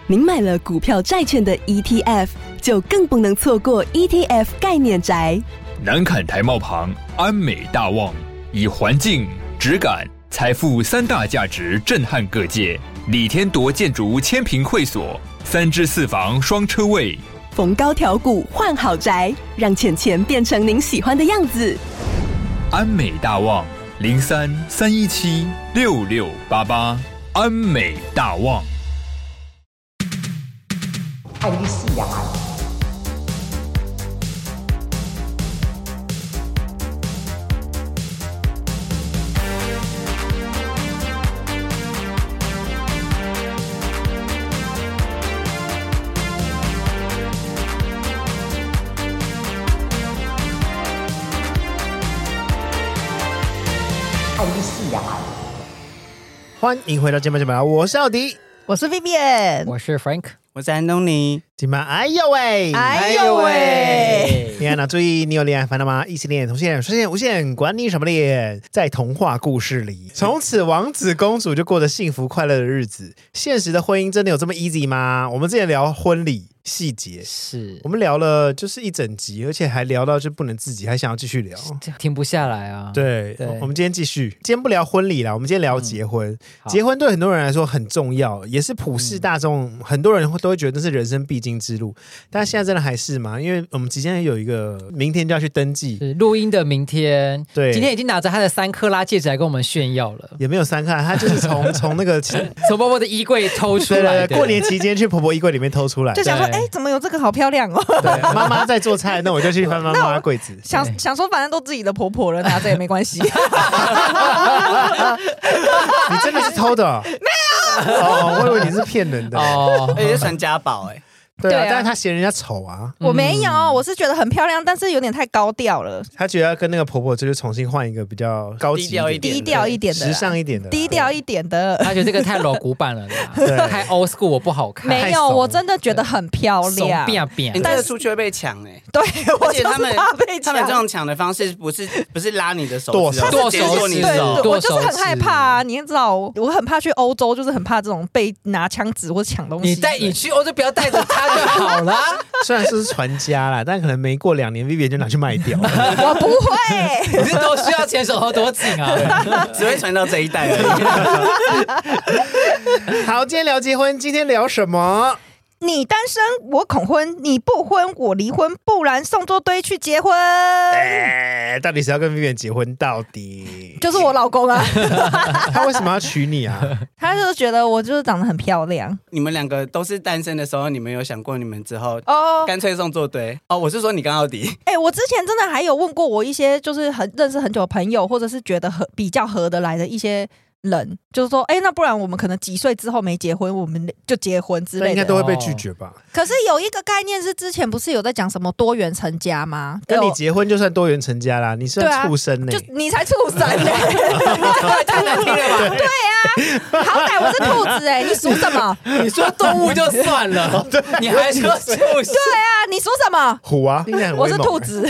您买了股票债券的 ETF， 就更不能错过 ETF 概念宅。 南崁台贸旁安美大旺，以环境、质感、财富三大价值震撼各界。李天铎建筑千坪会所，3至4房双车位， 逢高调股换好宅，让钱钱变成您喜欢的样子。 安美大旺03-317-6688，安美大旺。 爱你死呀！爱你死呀！ 欢迎回到节目，我是奥迪， 我是 Vivian， 我是 Frank， 我是安东尼。 今晚哎呦喂， 哎呦喂！ 恋爱脑注意，你有恋爱烦恼吗？异性恋、同性恋、双性恋、无限，管你什么恋。在童话故事里，从此王子公主就过着幸福快乐的日子。现实的婚姻真的有这么 easy 吗？我们之前聊婚礼细节， 是我们聊了就是一整集，而且还聊到就不能自己，还想要继续聊， 停不下来啊。 对，我们今天继续，今天不聊婚礼啦，我们今天聊结婚。结婚对很多人来说很重要，也是普世大众，很多人都会觉得这是人生必经之路。但现在真的还是吗？因为我们即将有一个，明天就要去登记， 是录音的明天， 对， 今天已经拿着他的3克拉戒指来跟我们炫耀了。 也没有3克拉，他就是从那个从婆婆的衣柜偷出来的。 对，过年期间去婆婆衣柜里面偷出来， 就想说，怎么有这个好漂亮哦？ 对，妈妈在做菜，那我就去翻妈妈柜子， 想说反正都自己的婆婆了，拿着也没关系。 你真的是偷的？没有哦，我以为你是骗人的哦，而且是传家宝哎。 对啊，但是他嫌人家丑啊。 我没有，我是觉得很漂亮，但是有点太高调了。 他觉得要跟那个婆婆就是重新换一个比较高级低调一点的、 时尚一点的、 低调一点的。 他觉得这个太老古板了啦，太 old school， 我不好看。 没有，我真的觉得很漂亮。 你这个出去会被抢哎。 对， 而且他们这种抢的方式不是拉你的手指， 剁手指， 我就是很害怕啊！你也知道，我很怕去欧洲，就是很怕这种被拿枪指或抢东西。 你去欧洲不要带着他就好了。 虽然是传家啦，但可能没过2年 ，Vivian 就拿去卖掉了。 我不会， 你是都需要钱，手头多紧啊， 只会传到这一代而已。好，今天聊结婚，今天聊什么？ 你单身，我恐婚；你不婚，我离婚。不然送作堆去结婚。 到底谁要跟 Vivian 结婚？到底就是我老公啊。 他为什么要娶你啊？ 他就是觉得我就是长得很漂亮。 你们2个都是单身的时候，你们有想过你们之后干脆送作堆？我是说你跟奥迪。 我之前真的还有问过我一些就是认识很久的朋友，或者是觉得比较合得来的一些人，就是说，那不然我们可能几岁之后没结婚，我们就结婚之类的， 应该都会被拒绝吧？ 可是有一个概念是之前不是有在讲什么多元成家吗？ 跟你结婚就算多元成家啦，你算畜生呢？ 就你才畜生呢， 太难听了吧？ 对啊，好歹我是兔子你属什么？ 你说动物就算了，你还说畜生？对啊，你属什么？ 虎啊， 我是兔子。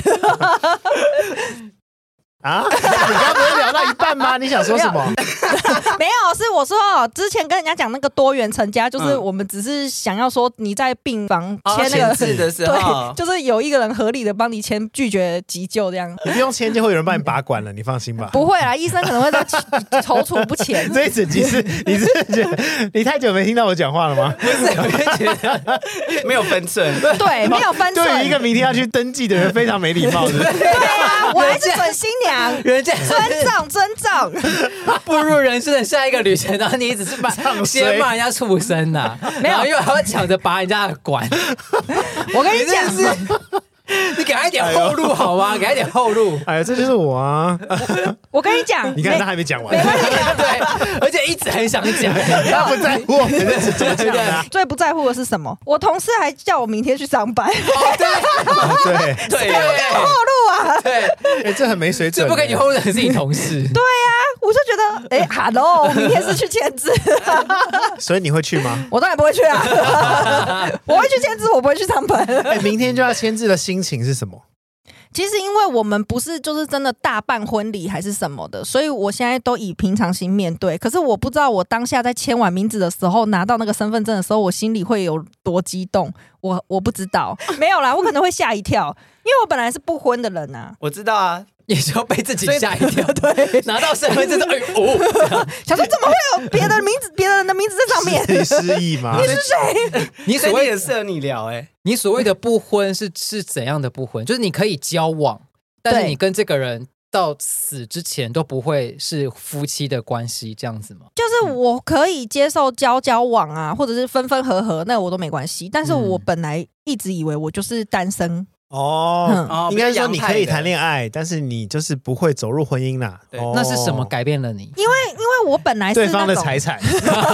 啊！你刚刚不是聊到一半吗？你想说什么？ 没有，是我说之前跟人家讲那个多元成家，就是我们只是想要说你在病房签那个字的时候， 对，就是有一个人合理的帮你签拒绝急救这样。 你不用签就会有人帮你拔管了，你放心吧。 不会啦，医生可能会在踌躇不前。 这一整集是你觉得你太久没听到我讲话了吗？ 不是，我觉得没有分寸。 对，没有分寸。 对于一个明天要去登记的人，非常没礼貌的。 对啊，我还是准新娘。 人家尊重， 步入人生的下一个旅程，然后你只是先骂人家畜生呐，没有，因为还要抢着拔人家的管。 我跟你讲， 你给他一点后路好吗？给他一点后路。 哎呀，这就是我啊！ 我跟你讲， 你看他还没讲完， 对，而且一直很想讲， 他不在乎我们是怎么讲的。 最不在乎的是什么？我同事还叫我明天去上班。 对， 给我后路啊！ 对， 这很没水准。 这不给你后路的是你同事。 对呀，我就觉得，hello， 明天是去签字。 所以你会去吗？ 我当然不会去啊！我会去签字，我不会去上班。 明天就要签字的心情是什么？ 其实因为我们不是就是真的大办婚礼还是什么的，所以我现在都以平常心面对。可是我不知道我当下在签完名字的时候，拿到那个身份证的时候，我心里会有多激动。我不知道，没有啦，我可能会吓一跳，因为我本来是不婚的人啊。 我知道啊， 也就被自己吓一跳，对，拿到身份证的想说怎么会有别人的名字在上面？ 失忆吗？ 你是谁？ 你所谓也适合你聊你所谓的不婚是怎样的不婚？就是你可以交往，但是你跟这个人到死之前都不会是夫妻的关系，这样子吗？ 就是我可以接受交往啊，或者是分分合合，那我都没关系。但是我本来一直以为我就是单身。 应该说你可以谈恋爱，但是你就是不会走入婚姻啦。 那是什么改变了你？ 因为我本来是对方的财产。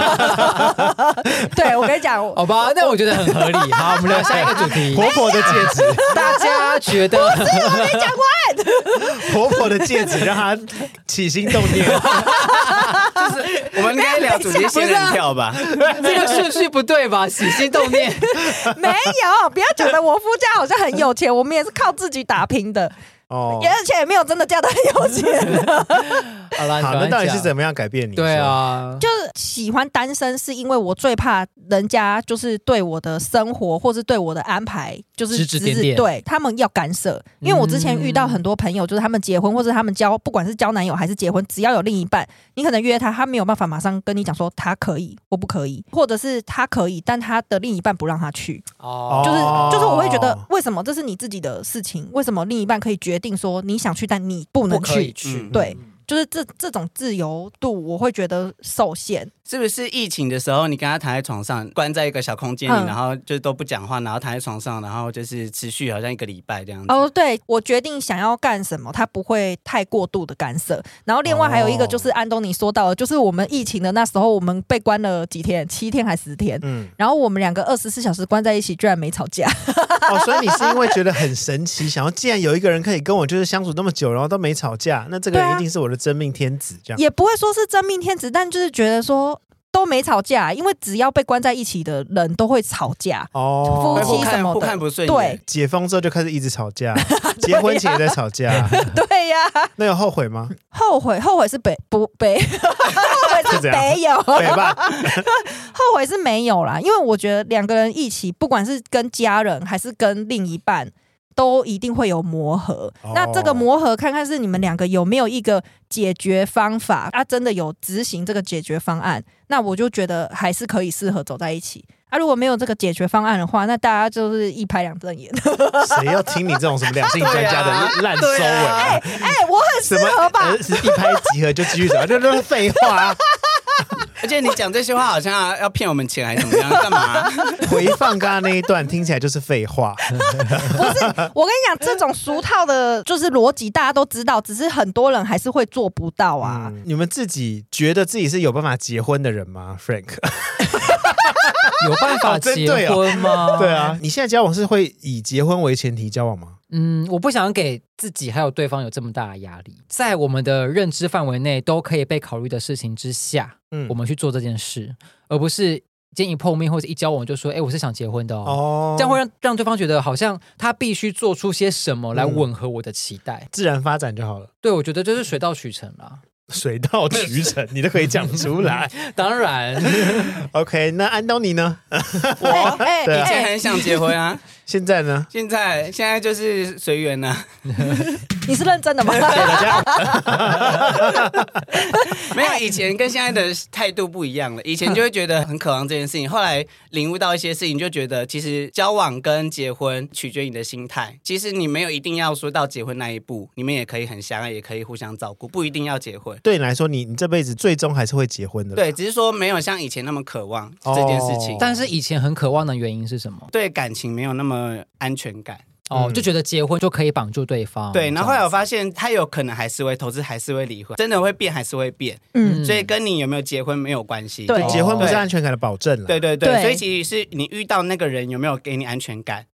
对，我跟你讲， 好吧，那我觉得很合理。好，我们聊下一个主题。 婆婆的戒指， 大家觉得？ 不是，我没讲完。 婆婆的戒指让她起心动念。 就是我们应该聊主题仙人跳吧？ 这个顺序不对吧？起心动念没有，不要讲的我夫家好像很有钱，我们也是靠自己打拼的。而且也没有真的嫁得很有钱。 好啦， 那到底是怎么样改变你？ 对啊， 就是喜欢单身，是因为我最怕人家就是对我的生活或是对我的安排就是指指点点， 对他们要干涉。因为我之前遇到很多朋友，就是他们结婚或者他们不管是交男友还是结婚，只要有另一半，你可能约他没有办法马上跟你讲说他可以或不可以，或者是他可以，但他的另一半不让他去。就是我会觉得，为什么这是你自己的事情？为什么另一半可以决定说你想去，但你不能去？对。就是这种自由度，我会觉得受限。 是不是疫情的时候，你跟他躺在床上，关在一个小空间里，然后就都不讲话，然后躺在床上，然后就是持续好像1个礼拜这样子？ 对，我决定想要干什么，他不会太过度的干涉。然后另外还有一个就是安东尼说到的，就是我们疫情的那时候，我们被关了几天，7天还10天，然后我们2个24小时关在一起，居然没吵架。 所以你是因为觉得很神奇，想要既然有一个人可以跟我就是相处那么久，然后都没吵架，那这个人一定是我的真命天子，这样也不会说是真命天子，但就是觉得说都没吵架，因为只要被关在一起的人都会吵架，夫妻什么的， 互看不顺眼。 对， 解封之后就开始一直吵架，结婚前也在吵架。 对呀， 那有后悔吗？ 后悔是北，后悔是没有， 北吧。 后悔是没有啦，因为我觉得2个人一起，不管是跟家人还是跟另一半，都一定会有磨合。那这个磨合，看看是你们2个有没有一个解决方法啊？真的有执行这个解决方案，那我就觉得还是可以适合走在一起啊。如果没有这个解决方案的话，那大家就是一拍2瞪眼。 谁要听你这种什么两性专家的烂收尾？ 我很适合吧？ 是一拍即合就继续走，这都是废话。 而且你讲这些话好像要骗我们钱还是怎么样？干嘛？ 回放刚刚那一段听起来就是废话。 不是，我跟你讲，这种俗套的就是逻辑大家都知道，只是很多人还是会做不到啊。 你们自己觉得自己是有办法结婚的人吗 ，Frank？ 有办法结婚吗？ 对啊，你现在交往是会以结婚为前提交往吗？ 我不想给自己还有对方有这么大的压力，在我们的认知范围内都可以被考虑的事情之下，我们去做这件事，而不是今天一碰面或者一交往就说，我是想结婚的哦，这样会让对方觉得好像他必须做出些什么来吻合我的期待， 自然发展就好了。 对，我觉得就是水到渠成啦。 水到渠成，你都可以讲出来。 当然 ，OK。那安东尼呢？ 以前很想结婚啊， 现在呢？ 现在就是随缘啊。 你是认真的吗？ 谢谢大家。 没有，以前跟现在的态度不一样了。以前就会觉得很渴望这件事情，后来领悟到一些事情，就觉得其实交往跟结婚取决于你的心态。其实你没有一定要说到结婚那一步，你们也可以很相爱，也可以互相照顾，不一定要结婚。 对你来说，你这辈子最终还是会结婚的。 对，只是说没有像以前那么渴望这件事情。 但是以前很渴望的原因是什么？ 对感情没有那么安全感。 就觉得结婚就可以绑住对方。 对，然后后来我发现他有可能还是会投资，还是会离婚，真的会变还是会变。所以跟你有没有结婚没有关系。 对，结婚不是安全感的保证了。 对，所以其实是你遇到那个人有没有给你安全感，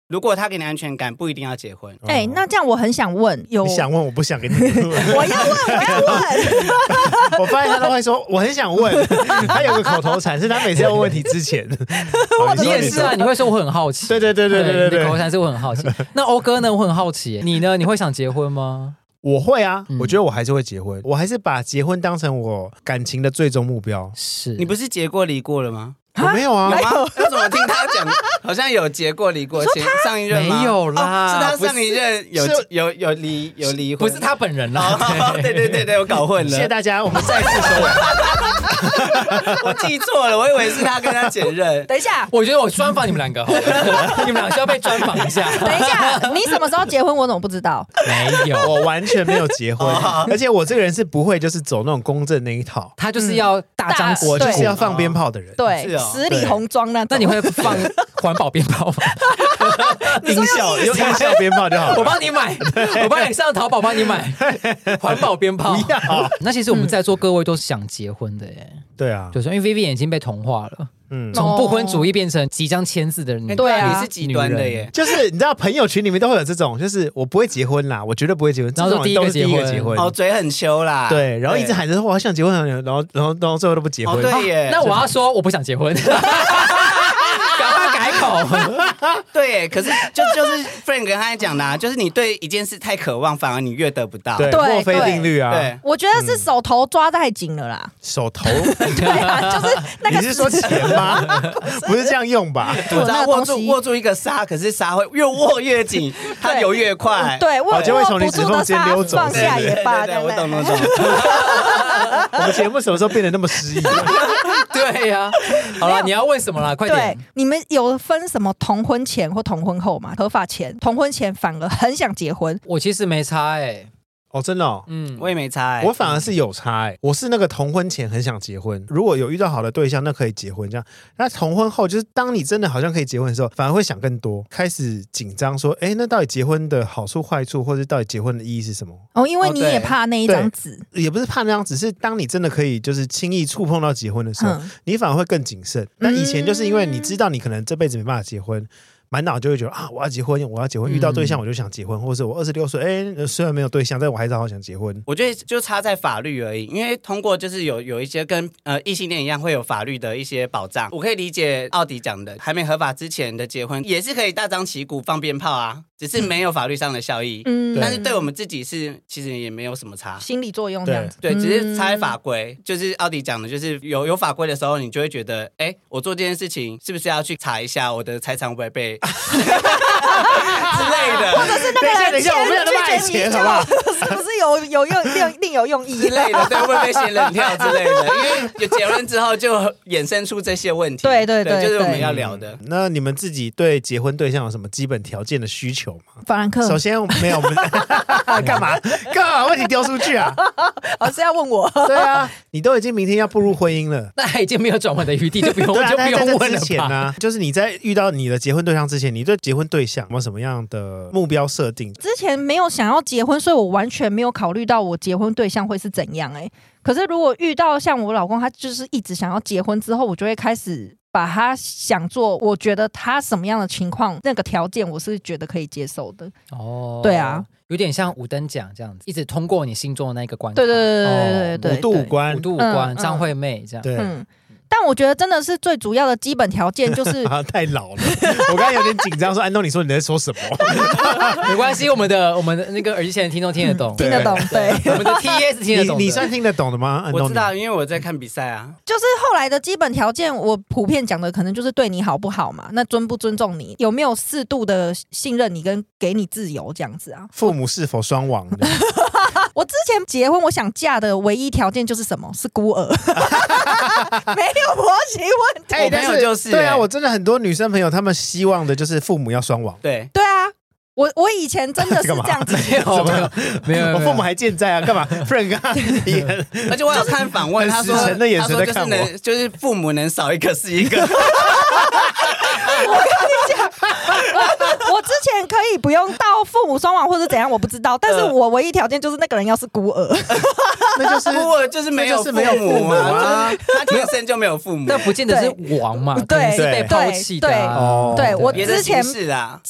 如果他给你安全感，不一定要结婚。 那这样我很想问， 你想问我不想给你问， 我要问。 我发现他都会说我很想问，他有个口头禅是他每次要问问题之前， 你也是啊，你会说我很好奇， 对， 你的口头禅是我很好奇。那欧哥呢？我很好奇，你呢？你会想结婚吗？ 我会啊，我觉得我还是会结婚，我还是把结婚当成我感情的最终目标。 是你不是结过离过了吗？ 我没有啊， 有吗？我怎么听他讲，好像有结过离过，上一任吗？ 没有啦， 是他上一任有离婚， 不是他本人啦。 对，我搞混了。 谢谢大家，我们再次收尾。 我记错了，我以为是他跟他前任。 等一下， 我觉得我专访你们两个好了，你们俩需要被专访一下。 等一下，你什么时候结婚？我怎么不知道？ 没有， 我完全没有结婚，而且我这个人是不会就是走那种公正那一套， 他就是要大张旗鼓， 我就是要放鞭炮的人。 对，十里红妆那种。 那你会放环保鞭炮吗？ 音效用音效鞭炮就好了。 我帮你买，我帮你上淘宝帮你买环保鞭炮。 不要。 那其实我们在座各位都是想结婚的耶。 对啊， 就是因为 Vivian 已经被同化了。从不婚主义变成即将签字的人。 对啊，你是极端的耶。 就是你知道，朋友群里面都会有这种，就是我不会结婚啦，我绝对不会结婚。 然后这种都是第一个结婚， 嘴很羞啦。 对，然后一直喊着说我好想结婚，然后最后都不结婚。 对耶。 那我要说我不想结婚。赶快改口。 对耶，可是就是 Frank 刚才讲的啊，就是你对一件事太渴望，反而你越得不到。 对，墨菲定律啊。 对， 我觉得是手头抓太紧了啦。 手头？ 对啊，就是那个。 你是说钱吗？不是这样用吧？ 我知道握住一个沙，可是沙会越握越紧，它流越快。 对，握就会从你指缝间溜走。 放下也罢。 对，我懂。 我们节目什么时候变得那么诗意？ 对呀。好了，你要问什么啦？快点。 对，你们有分什么同婚前或同婚后吗？合法前、同婚前反而很想结婚。 我其实没差哦，真的哦， 我也没差我反而是有差我是那个同婚前很想结婚，如果有遇到好的对象，那可以结婚这样。那同婚后，就是当你真的好像可以结婚的时候，反而会想更多，开始紧张说，那到底结婚的好处坏处，或者到底结婚的意义是什么？ 因为你也怕那一张纸， 也不是怕那张纸，是当你真的可以就是轻易触碰到结婚的时候，你反而会更谨慎。但以前就是因为你知道你可能这辈子没办法结婚。满脑就会觉得我要结婚，遇到对象我就想结婚，或者是我26岁，虽然没有对象，但我还是好想结婚。 我觉得就差在法律而已，因为通过就是有一些跟异性恋一样会有法律的一些保障。我可以理解奥迪讲的，还没合法之前的结婚也是可以大张旗鼓放鞭炮啊，只是没有法律上的效益。但是对我们自己是其实也没有什么差， 心理作用这样子。 对，只是差在法规，就是奥迪讲的，就是有法规的时候，你就会觉得，我做这件事情是不是要去查一下我的财产会不会被之类的， 或者是那个等一下，我没有那么爱钱，好不好？ 是不是有用另有用意之类的？对，会不会被仙人跳之类的？因为有结婚之后就衍生出这些问题。 对， 就是我们要聊的。 那你们自己对结婚对象有什么基本条件的需求吗？ 法兰克， 首先没有，我们干嘛把问题丢出去啊？ 是要问我？ 对啊，你都已经明天要步入婚姻了， 那已经没有转换的余地，就不用问了吧？ 就是你在遇到你的结婚对象之前，你对结婚对象有没有什么样的目标设定？ 之前没有想要结婚，所以我完全没有考虑到我结婚对象会是怎样。可是如果遇到像我老公，他就是一直想要结婚之后，我就会开始把他想做，我觉得他什么样的情况，那个条件我是觉得可以接受的。对啊， 有点像五灯奖这样子，一直通过你心中的那个关卡。 对， 五度五关， 张惠妹这样。 对。 但我觉得真的是最主要的基本条件就是太老了，我刚才有点紧张，说安东尼说你在说什么？ 没关系，我们的那个耳机前的听众听得懂， 听得懂，对， 我们的 TS 听得懂， 你算听得懂的吗？ 我知道，因为我在看比赛啊。 就是后来的基本条件，我普遍讲的可能就是对你好不好嘛，那尊不尊重你，有没有适度的信任你跟给你自由这样子啊？ 父母是否双亡？ 我之前结婚，我想嫁的唯一条件就是什么？是孤儿，没有婆媳问题。 我朋友就是对啊，我真的很多女生朋友，她们希望的就是父母要双亡。 对啊，我以前真的是这样子， 没有， 我父母还健在啊，干嘛 ？Frank， 而且我有看访问，他说的眼神在看我， 就是父母能少一个是一个。 我跟你讲，我之前可以不用到父母双亡或者怎样，我不知道，但是我唯一条件就是那个人要是孤儿， 那就是孤儿就是没有父母啊，他天生就没有父母， 那不见得是亡嘛，对，是被抛弃的。 对，我之前是啊。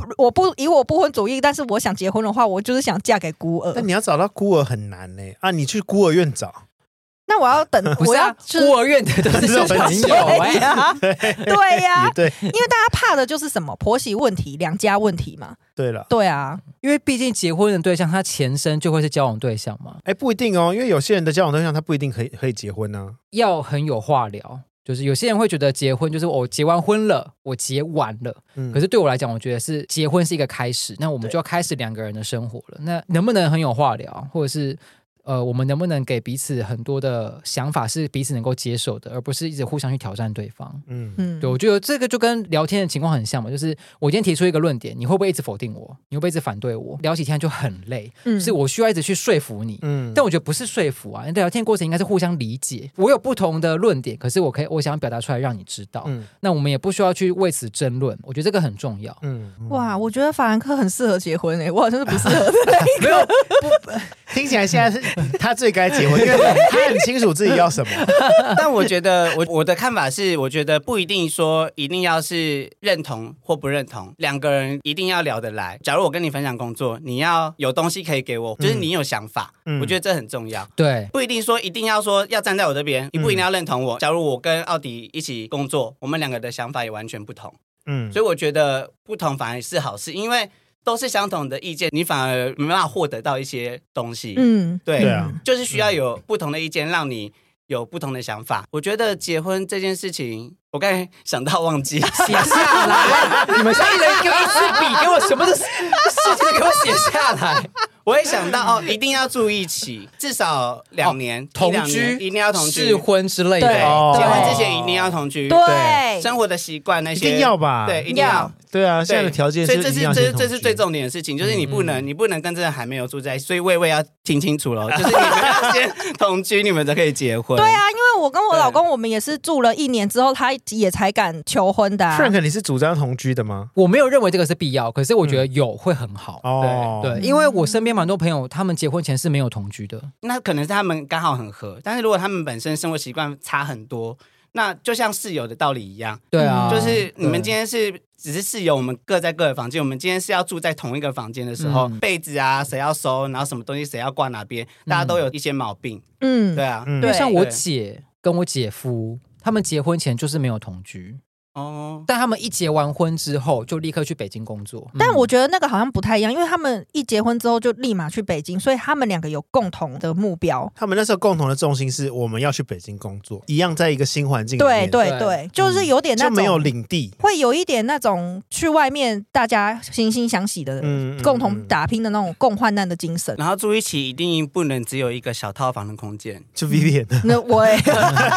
以我不婚主义，但是我想结婚的话，我就是想嫁给孤儿。 但你要找到孤儿很难呢啊！你去孤儿院找， 那我要等，我要孤儿院的都是小朋友对呀， 对， 因为大家怕的就是什么婆媳问题、两家问题嘛。 对了， 对啊， 因为毕竟结婚的对象，他前身就会是交往对象嘛。 不一定哦，因为有些人的交往对象他不一定可以结婚呢。 要很有话聊，就是有些人会觉得结婚就是我结完婚了，我结完了。可是对我来讲，我觉得是结婚是一个开始，那我们就要开始两个人的生活了。那能不能很有话聊，或者是我们能不能给彼此很多的想法是彼此能够接受的，而不是一直互相去挑战对方。对，我觉得这个就跟聊天的情况很像嘛，就是我今天提出一个论点，你会不会一直否定我？你会不会一直反对我？聊起天就很累，是我需要一直去说服你。但我觉得不是说服啊，聊天过程应该是互相理解。我有不同的论点，可是我想表达出来让你知道。那我们也不需要去为此争论，我觉得这个很重要。 哇，我觉得法兰克很适合结婚我好像是不适合的那一个。 没有， 听起来现在是他最该结婚，因为他很清楚自己要什么。 但我觉得我的看法是，我觉得不一定说一定要是认同或不认同，两个人一定要聊得来。假如我跟你分享工作，你要有东西可以给我，就是你有想法，我觉得这很重要。 对， 不一定说一定要说要站在我这边，你不一定要认同我。假如我跟奥迪一起工作，我们两个的想法也完全不同。所以我觉得不同反而是好事，因为都是相同的意见，你反而没办法获得到一些东西。对啊，就是需要有不同的意见，让你有不同的想法。我觉得结婚这件事情，我刚才想到忘记写下来。你们一人给我一支笔，给我什么的事情给我写下来。 我也想到一定要住一起，至少2年同居， 一定要同居， 试婚之类的。 结婚之前一定要同居， 对， 生活的习惯那些一定要吧？ 对，一定要。 对啊，现在的条件是一定要先同居。 这是最重点的事情，就是你不能跟这个还没有住在一起，所以魏魏要听清楚了，就是你们要先同居，你们才可以结婚。 对啊，因为我跟我老公，我们也是住了1年之后，他也才敢求婚的。 Frank， 你是主张同居的吗？ 我没有认为这个是必要，可是我觉得有会很好。对，因为我身边蛮多朋友，他们结婚前是没有同居的， 那可能是他们刚好很合，但是如果他们本身生活习惯差很多，那就像室友的道理一样。 对啊， 就是你们今天只是室友，我们各在各的房间，我们今天是要住在同一个房间的时候，被子啊谁要收，然后什么东西谁要挂哪边，大家都有一些毛病。对啊， 因为像我姐跟我姐夫，他们结婚前就是没有同居。但他们一结完婚之后就立刻去北京工作。 但我觉得那个好像不太一样，因为他们一结婚之后就立马去北京，所以他们两个有共同的目标。 他们那时候共同的重心是我们要去北京工作，一样在一个新环境里面。 对，就是有点那种就没有领地， 会有一点那种去外面大家惺惺相惜的，共同打拼的那种共患难的精神。 然后住一起一定不能只有一个小套房的空间。 就 Vivian， 那我有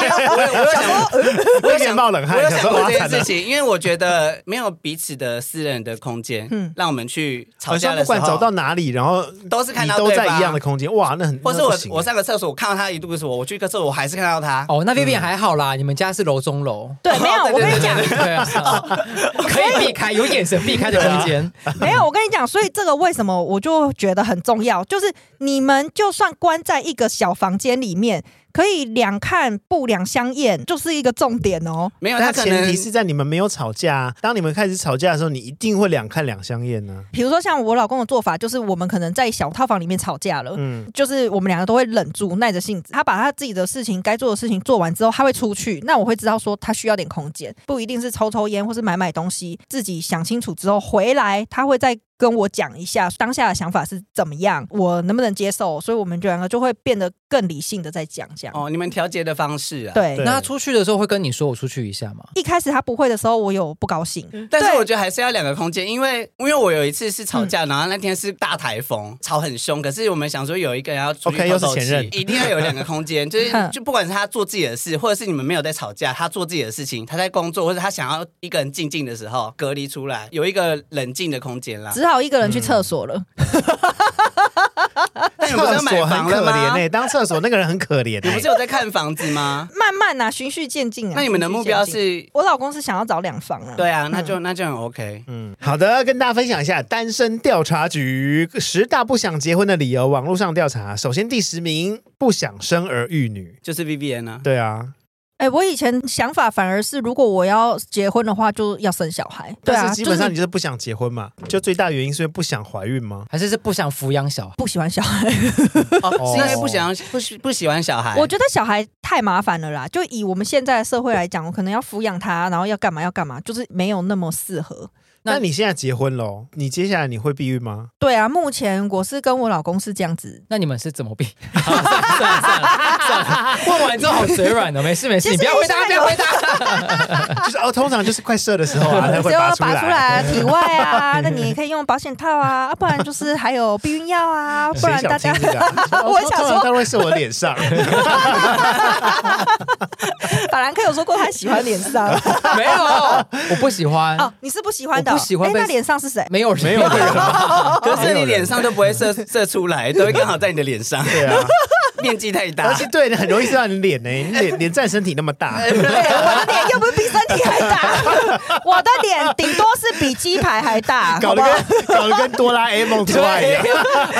想冒冷汗， 我有想过这件事情，因为我觉得没有彼此的私人的空间，让我们去吵架的时候， 不管走到哪里，然后都是看到都在一样的空间，哇，那很。 或是我上个厕所，我看到他一度是我去个厕所，我还是看到他。 那 Vivian 还好啦，你们家是楼中楼。 对，没有，我跟你讲， 对啊，可以避开，有眼神避开的空间。 没有，我跟你讲，所以这个为什么我就觉得很重要，就是你们就算关在一个小房间里面，可以两看不两相厌，就是一个重点哦。 没有， 但前提是在你们没有吵架。当你们开始吵架的时候，你一定会两看两相厌呢。 比如说像我老公的做法，就是我们可能在小套房里面吵架了，就是我们两个都会忍住，耐着性子。他把他自己的事情该做的事情做完之后，他会出去，那我会知道说他需要点空间，不一定是抽烟或是买东西，自己想清楚之后回来，他会再跟我讲一下当下的想法是怎么样，我能不能接受，所以我们两个就会变得更理性的在讲这样。 你们调节的方式啊。 对， 那他出去的时候会跟你说我出去一下吗？ 一开始他不会的时候，我有不高兴， 但是我觉得还是要两个空间，因为我有一次是吵架，然后那天是大台风，吵很凶，可是我们想说有一个人要出去透透气，一定要有两个空间，就不管是他做自己的事，或者是你们没有在吵架，他做自己的事情，他在工作，或者他想要一个人静静的时候隔离出来，有一个冷静的空间啦。 只好一个人去厕所了。 那你不是要买房了吗？ 当厕所那个人很可怜。 你不是有在看房子吗？ 慢慢啊，循序渐进啊。 那你们的目标是？ 我老公是想要找2房啊。 对啊，那就很 OK。 好的，跟大家分享一下单身调查局10大不想结婚的理由，网络上调查。首先第10名，不想生儿育女， 就是 Vivian 啊。 对啊。 我以前想法反而是，如果我要结婚的话，就要生小孩。对啊， 但是基本上你就是不想结婚嘛？就最大原因是因为不想怀孕吗？ 还是不想抚养小孩？ 不喜欢小孩。 是因为不喜欢小孩。 我觉得小孩太麻烦了啦。就以我们现在的社会来讲，我可能要抚养他，然后要干嘛，就是没有那么适合。 那你现在结婚了，你接下来你会避孕吗？ 对啊，目前我是跟我老公是这样子。 那你们是怎么避？算了，问完之后好嘴软的，没事，你不要回答，不要回答。 就是通常就是快射的时候啊，才会拔出来体外啊。那你也可以用保险套啊，不然就是还有避孕药啊，不然大家我想说，他会射我脸上。 法兰克有说过他喜欢脸上， 没有，我不喜欢。 哦，你是不喜欢的。 不喜欢。 那脸上是谁？ 没有人。 可是你脸上都不会射出来，都会刚好在你的脸上。 对啊， 面积太大， 而且对，很容易射到你脸呢。你脸占身体那么大， 对，我的脸又不是比身体还大，我的脸顶多是比鸡排还大， 搞得跟哆啦 A 梦出来一样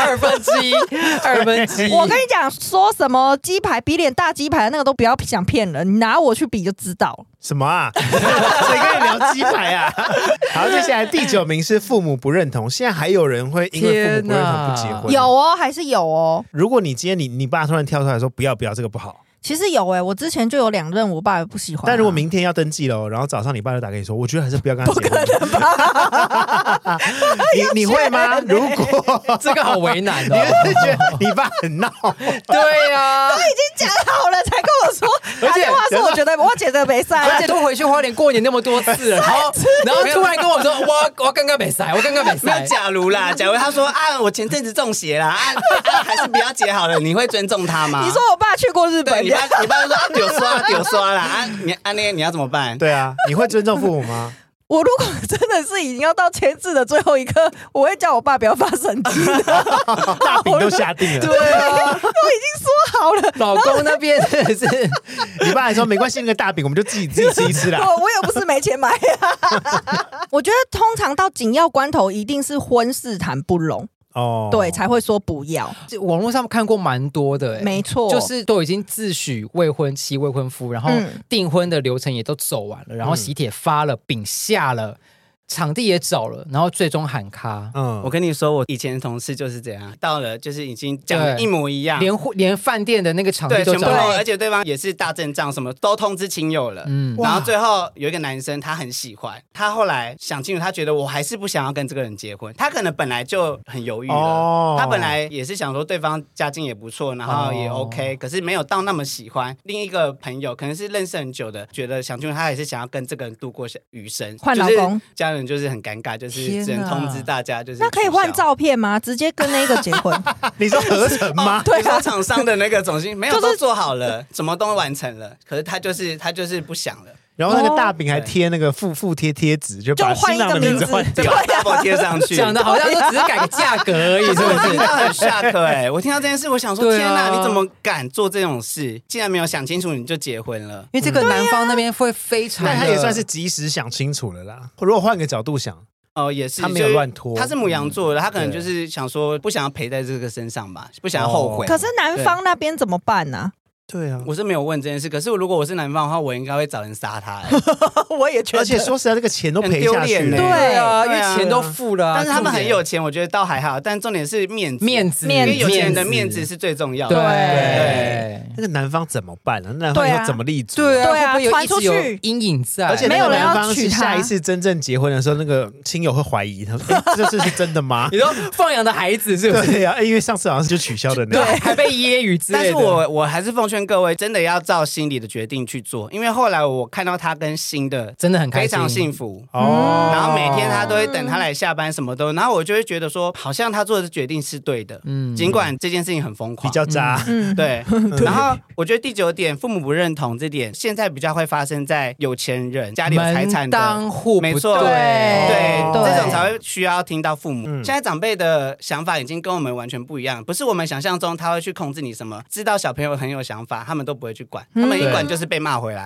，1/2。 我跟你讲，说什么鸡排比脸大鸡排那个都不要想骗人，你拿我去比就知道。 什么啊？谁跟你聊鸡排啊？好，接下来第9名是父母不认同。现在还有人会因为父母不认同不结婚？ 有哦，还是有哦。 如果你今天你爸突然跳出来说不要这个不好， 其实有我之前就有2任我爸不喜欢。 但如果明天要登记了，然后早上你爸就打给你说，我觉得还是不要跟他结婚。 不可能吧？ 你会吗？如果这个好为难哦， 你是觉得你爸很闹？ 对啊， 都已经讲好了才跟我说， 而且打电话说我觉得没塞， 而且都回去花莲过年那么多次了，然后突然跟我说我刚刚没塞，我刚刚没塞。 没有，假如他说啊，我前阵子中邪啦，还是不要结好了，你会尊重他吗？ 你说我爸去过日本， 你爸就说丢刷啦，你要怎么办？ 对啊，你会尊重父母吗？ 我如果真的是已经要到签字的最后一刻，我会叫我爸不要发神经的。 大饼都下定了， 对啊，都已经说好了。 老公那边真的是， 你爸还说没关系，那个大饼我们就自己吃一吃啦。 我又不是没钱买我觉得通常到紧要关头，一定是婚事谈不拢。对，才会说不要。 网络上看过蛮多的， 没错， 就是都已经自诩未婚妻、未婚夫，然后订婚的流程也都走完了，然后喜帖发了，饼下了。场地也找了，然后最终喊卡。 我跟你说，我以前的同事就是这样，到了就是已经讲的一模一样， 连饭店的那个场地都找了，而且对方也是大阵仗，什么都通知亲友了。然后最后有一个男生他很喜欢，他后来想清楚，他觉得我还是不想要跟这个人结婚。他可能本来就很犹豫了，他本来也是想说对方家境也不错，然后也 OK，可是没有到那么喜欢。另一个朋友可能是认识很久的，觉得想清楚，他还是想要跟这个人度过余生。 换老公， 家人就是很尴尬，就是只能通知大家，就是那可以换照片吗？直接跟那个结婚？ 你说合成吗？ 对啊， 厂商的那个总经没有都做好了，什么都完成了，可是他就是不想了。 然后那个大饼还贴那个附贴纸，就把新郎的名字换掉， 把贴上去， 讲的好像就只是改个价格而已，是不是？ 很shock我听到这件事，我想说，天哪，你怎么敢做这种事？竟然没有想清楚你就结婚了， 因为这个男方那边会非常， 但他也算是及时想清楚了啦。如果换个角度想。 也是他没有乱拖， 他是牡羊座的，他可能就是想说不想要赔在这个身上吧，不想要后悔。 可是男方那边怎么办呢？ 对啊， 我是没有问这件事，可是如果我是男方的话，我应该会找人杀他。 我也觉得， 而且说实在，这个钱都赔下去了， 对啊，因为钱都付了。 但是他们很有钱，我觉得倒还好。但重点是面子，因为有钱人的面子是最重要的。 对， 那个男方怎么办呢？男方要怎么立足？ 对啊， 传出去阴影在， 而且那个男方是下一次真正结婚的时候，那个亲友会怀疑他，这次是真的吗？ 你说放养的孩子是不是？ 对啊，因为上次好像是就取消的那个， 对，还被揶揄之类的。 但是我还是奉劝各位，真的要照心里的决定去做，因为后来我看到他跟新的真的很开心， 非常幸福哦。然后每天他都会等他来下班，什么都，然后我就会觉得说，好像他做的决定是对的，尽管这件事情很疯狂， 比较渣， 对。然后我觉得第9点，父母不认同这点，现在比较会发生在有钱人家里有财产的， 门当户没错， 对， 这种才会需要听到父母。现在长辈的想法已经跟我们完全不一样，不是我们想象中他会去控制你什么，知道小朋友很有想法，他们都不会去管，他们一管就是被骂回来。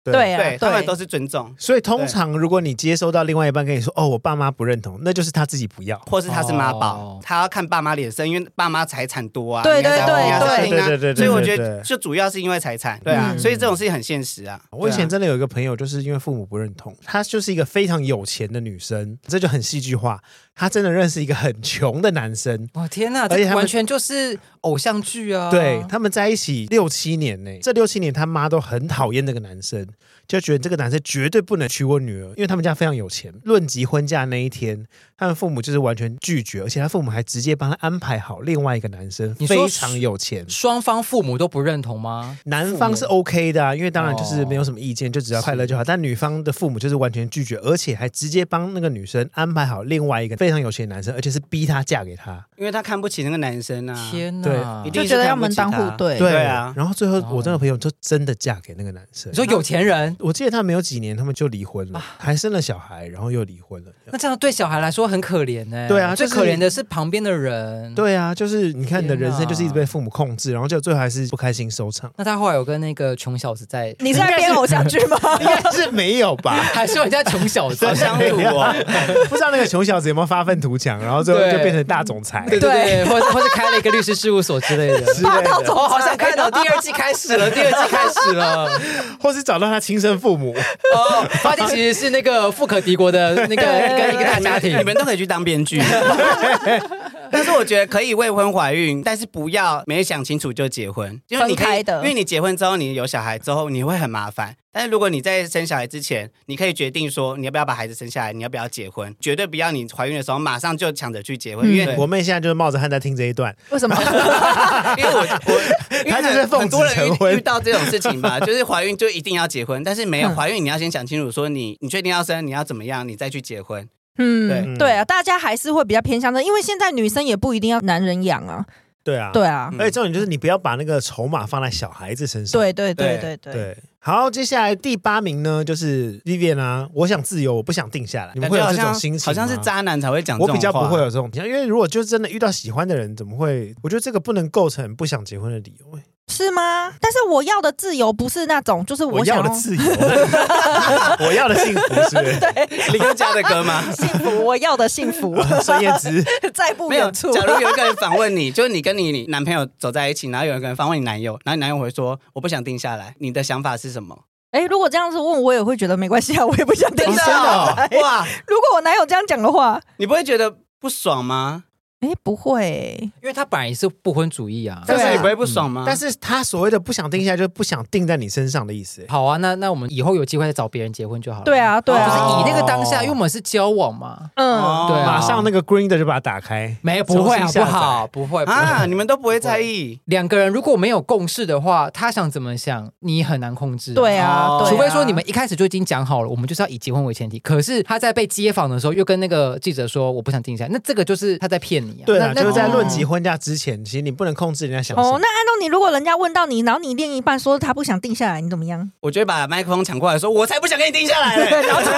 对他们都是尊重。 所以通常如果你接收到另外一半跟你说哦我爸妈不认同，那就是他自己不要， 或是他是妈宝，他要看爸妈脸色，因为爸妈财产多啊。 对， 所以我觉得就主要是因为财产，对啊，所以这种事情很现实啊。 我以前真的有一个朋友，就是因为父母不认同，她就是一个非常有钱的女生，这就很戏剧化。她真的认识一个很穷的男生， 哇天哪，这完全就是偶像剧啊！ 对，他们在一起6-7年呢，这6-7年他妈都很讨厌这个男生，就觉得这个男生绝对不能娶我女儿，因为他们家非常有钱。论及婚嫁那一天，他们父母就是完全拒绝，而且他父母还直接帮他安排好另外一个男生，非常有钱。 双方父母都不认同吗？ 男方是 OK 的啊，因为当然就是没有什么意见，就只要快乐就好。但女方的父母就是完全拒绝，而且还直接帮那个女生安排好另外一个非常有钱的男生，而且是逼她嫁给他， 因为他看不起那个男生啊。 天哪， 对， 就觉得要门当户对。 对啊，然后最后我这个朋友就真的嫁给那个男生。 你说有钱人？ 我记得他没有几年他们就离婚了，还生了小孩，然后又离婚了。 那这样对小孩来说很可怜呢。 对啊， 最可怜的是旁边的人。 对啊，就是你看你的人生就是一直被父母控制，然后就最后还是不开心收场。 那他后来有跟那个穷小子在？ 你是在编偶像剧吗？ 应该是没有吧？ 还是人家穷小子相处啊？ 不知道那个穷小子有没有发愤图强，然后最后就变成大总裁。 对，或是开了一个律师事务所之类的。 霸道总裁， 好想看到第2季开始了， 或是找到他亲生父母。 发现其实是那个富可敌国的那个一个大家庭， 你们都可以去当编剧。但是我觉得可以未婚怀孕，但是不要没想清楚就结婚，因为你可以，因为你结婚之后，你有小孩之后，你会很麻烦。但是如果你在生小孩之前，你可以决定说你要不要把孩子生下来，你要不要结婚，绝对不要你怀孕的时候马上就抢着去结婚。因为我妹现在就是冒着汗在听这一段。 为什么？ 因为她就是奉子成婚， 遇到这种事情吧，就是怀孕就一定要结婚，但是没有怀孕，你要先想清楚，说你确定要生，你要怎么样，你再去结婚。 对啊，大家还是会比较偏向的，因为现在女生也不一定要男人养啊。 对啊，而且重点就是你不要把那个筹码放在小孩子身上。对。好，接下来第8名呢，就是 Vivian 啊，我想自由，我不想定下来。你们会有这种心情吗？ 好像是渣男才会讲这种话。 我比较不会有这种，因为如果就真的遇到喜欢的人，怎么会？我觉得这个不能构成不想结婚的理由。 是吗？但是我要的自由不是那种，就是我想要的自由，我要的幸福，是不是？ 对， 林宥嘉的歌吗？ 幸福，我要的幸福。 孙燕姿在不远处。 假如有一个人访问你，就是你跟你男朋友走在一起，然后有一个人访问你男友，然后你男友会说我不想定下来，你的想法是什么？ 如果这样子问我也会觉得没关系啊，我也不想定下来。 哇！ 如果我男友这样讲的话， 你不会觉得不爽吗？ 不会因为他本来也是不婚主义啊。 但是你不会不爽吗？ 但是他所谓的不想定下来，就是不想定在你身上的意思。 好啊，那我们以后有机会再找别人结婚就好了。 对啊， 就是以那个当下，因为我们是交往嘛。对啊， 马上那个 Grindr 就把它打开。 没有，不会好不好？不会啊，你们都不会在意。 2个人如果没有共识的话，他想怎么想，你很难控制。 对啊， 除非说你们一开始就已经讲好了，我们就是要以结婚为前提。可是他在被街访的时候，又跟那个记者说我不想定下来，那这个就是他在骗你啊。 对啊，就是在论及婚嫁之前，其实你不能控制人家想什么。 那安东尼，如果人家问到你，然后你另一半说他不想定下来，你怎么样？ 我就会把麦克风抢过来说，我才不想跟你定下来。然后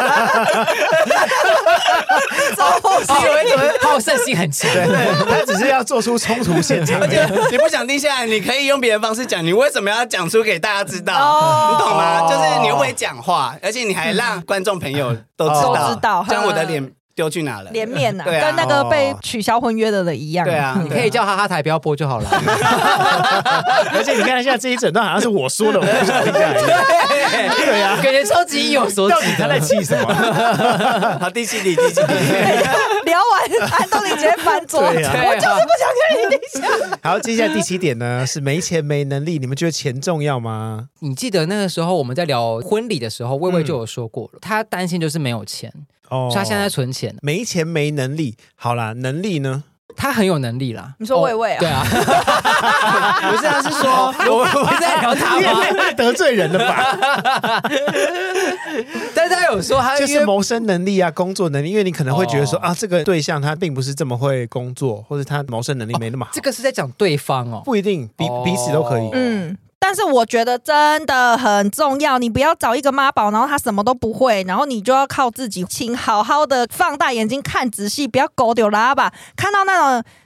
有一种好胜心很强。 对，他只是要做出冲突现场。 你不想定下来，你可以用别的方式讲，你为什么要讲出给大家知道？你懂吗？就是你会讲话，而且你还让观众朋友都知道，将我的脸丢去哪了？ 脸面啊，跟那个被取消婚约的人一样。 对啊， 你可以叫哈哈台不要播就好了。 而且你看现在这一整段好像是我说的，我不想定下来。对啊， 感觉超级意有所指。 到底他在气什么？ 好，第7题。 聊完，安东尼直接翻桌。我就是不想跟你定下来。 好，接下来第7点呢是没钱没能力，你们觉得钱重要吗？ 你记得那个时候我们在聊婚礼的时候，魏魏就有说过了，他担心就是没有钱。所以他现在存钱， 没钱没能力。好啦，能力呢？ 他很有能力啦。 你说魏魏啊？ 对啊， 不是，他是说我们在聊他吗？ 太得罪人了吧？ 但是他有说他就是谋生能力啊，工作能力，因为你可能会觉得说这个对象他并不是这么会工作，或者他谋生能力没那么好。 这个是在讲对方不一定，彼此都可以。 但是我觉得真的很重要，你不要找一个妈宝，然后他什么都不会，然后你就要靠自己，请好好的放大眼睛看仔细，不要狗丢拉吧。看到那种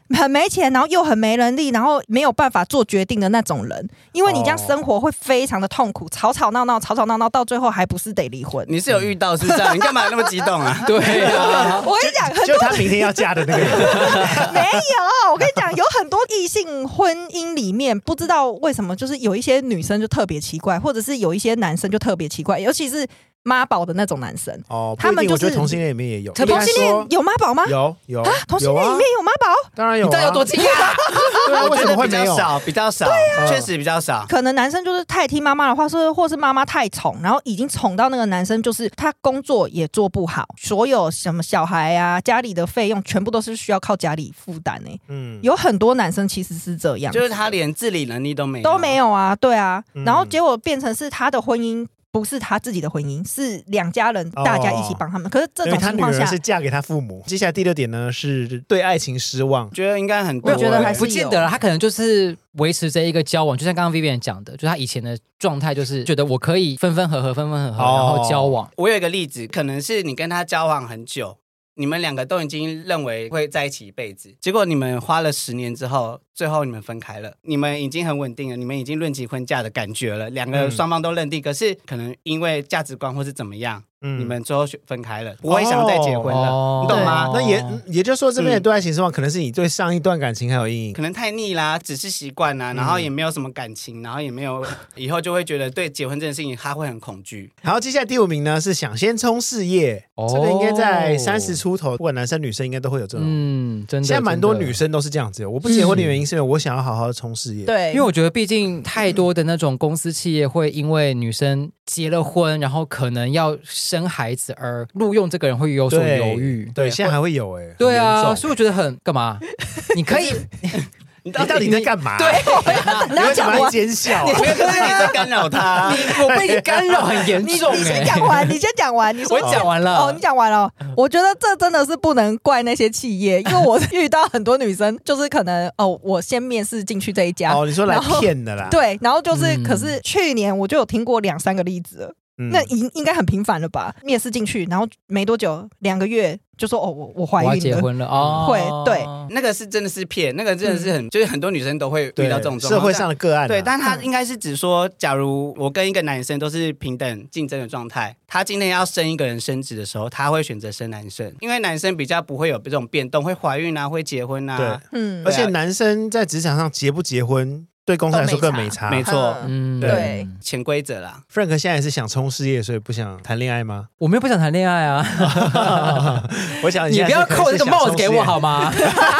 很没钱，然后又很没能力，然后没有办法做决定的那种人。因为你这样生活会非常的痛苦，吵吵闹闹，到最后还不是得离婚？ 你是有遇到是不是？你干嘛那么激动啊？ 对啊， 我跟你讲， 就他明天要嫁的那个人， 没有，我跟你讲，有很多异性婚姻里面，不知道为什么，就是有一些女生就特别奇怪，或者是有一些男生就特别奇怪，尤其是妈宝的那种男生。 他们我觉得同性恋里面也有。 同性恋有妈宝吗？ 有啊， 同性恋里面有妈宝？ 当然有。 你这有多惊讶？ 对啊，为什么会没有？ 比较少，确实比较少。 可能男生就是太听妈妈的话，或是妈妈太宠，然后已经宠到那个男生就是他工作也做不好，所有什么小孩啊、家里的费用全部都是需要靠家里负担欸。有很多男生其实是这样， 就是他连自理能力都没有啊，对啊，然后结果变成是他的婚姻。不是他自己的婚姻，是两家人大家一起帮他们。可是这种情况下， 他女儿是嫁给他父母。接下来第6点呢，是对爱情失望。 觉得应该很多， 我觉得还是不见得了。他可能就是维持着一个交往，就像刚刚 Vivian 讲的，就是他以前的状态就是觉得我可以分分合合，然后交往。 我有一个例子，可能是你跟他交往很久。你们两个都已经认为会在一起一辈子，结果你们花了10年之后，最后你们分开了。你们已经很稳定了，你们已经论及婚嫁的感觉了，两个双方都认定。可是可能因为价值观或是怎么样，你们最后分开了，不会想再结婚了，你懂吗？ 那也就是说，这边的对爱情失望，可能是你对上一段感情还有阴影， 可能太腻啦，只是习惯啦，然后也没有什么感情，然后也没有以后就会觉得对结婚这件事情他会很恐惧。 好，接下来第5名呢是想先冲事业，这个应该在30出头，不管男生女生应该都会有这种。 真的， 现在蛮多女生都是这样子。我不结婚的原因是因为我想要好好的冲事业。 对， 因为我觉得毕竟太多的那种公司企业会因为女生结了婚，然后可能要生孩子而录用这个人会有所犹豫。 对，现在还会有对啊，所以我觉得很干嘛？你可以。 你到底在干嘛？ 对， 你为什么要奸笑？ 可是你在干扰他， 我被你干扰很严重。 你先讲完，你先讲完。你说我讲完了。 你讲完了。我觉得这真的是不能怪那些企业，因为我遇到很多女生，就是可能我先面试进去这一家。 你说来骗的啦。 对，然后就是，可是去年我就有听过2-3个例子了。那应该很频繁了吧？面试进去，然后没多久2个月就说我怀孕了， 我要结婚了哦。 会，对， 那个是真的是骗，那个真的是就是很多女生都会遇到这种状况， 社会上的个案。 对，但他应该是指说，假如我跟一个男生都是平等竞争的状态，他今天要生一个人升职的时候，他会选择生男生，因为男生比较不会有这种变动，会怀孕啊，会结婚啊。 对，而且男生在职场上结不结婚，对公司来说更没差。 没错， 对， 潜规则啦。 Frank 现在也是想冲事业，所以不想谈恋爱吗？ 我没有不想谈恋爱啊。 我想你不要扣这个帽子给我好吗？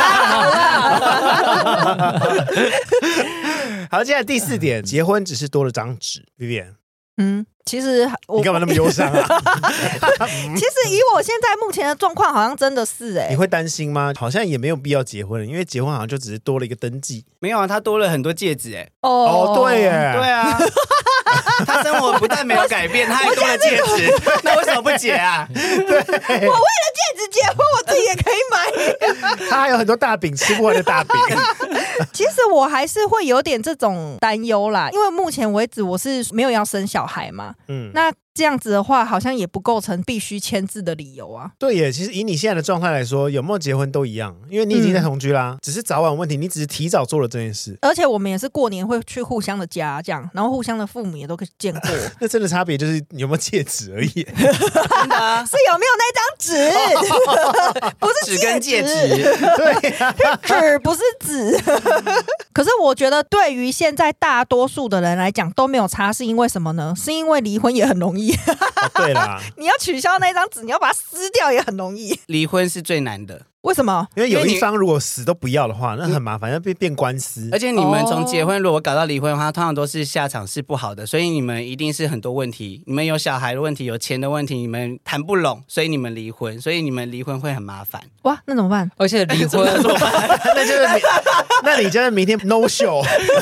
好，接下来第4点，结婚只是多了张纸。Vivian， 其实你干嘛那么忧伤啊？ 其实以我现在目前的状况，好像真的是你会担心吗？好像也没有必要结婚了，因为结婚好像就只是多了一个登记。 没有啊，他多了很多戒指对耶， 对啊。他生活不但没有改变，他还多了戒指，那为什么不结啊？ 我为了戒指结婚，我自己也可以买。 他还有很多大饼，吃不完的大饼。 其实我还是会有点这种担忧啦，因为目前为止我是没有要生小孩嘛。那这样子的话，好像也不构成必须签字的理由啊。 对耶，其实以你现在的状态来说，有没有结婚都一样，因为你已经在同居啦，只是早晚问题，你只是提早做了这件事。 而且我们也是过年会去互相的家，这样，然后互相的父母也都见过。 那真的差别就是有没有戒指而已。 真的啊，是有没有那张纸，不是纸跟戒指。 对啊， 纸不是纸。可是我觉得对于现在大多数的人来讲都没有差，是因为什么呢？是因为离婚也很容易。 对啦， 你要取消那张纸，你要把它撕掉也很容易。 离婚是最难的。 为什么？ 因为有一方如果死都不要的话，那很麻烦，要变官司。 而且你们从结婚如果搞到离婚的话，通常都是下场是不好的，所以你们一定是很多问题，你们有小孩的问题，有钱的问题，你们谈不拢，所以你们离婚，所以你们离婚会很麻烦。 哇，那怎么办？ 而且离婚怎么办？ 那你就是明天 no show，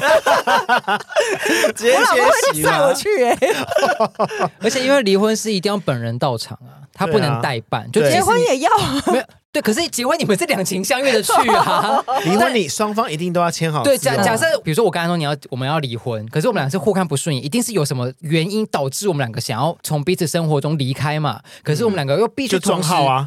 直接我老婆会载我去而且因为离婚是一定要本人到场啊，他不能代办，就结婚也要。 没有。对，可是结婚你们是两情相悦的去啊。 离婚你双方一定都要签好。 对，假设比如说我刚才说我们要离婚，可是我们俩是互看不顺眼，一定是有什么原因导致我们两个想要从彼此生活中离开嘛。可是我们两个又必须就装好啊。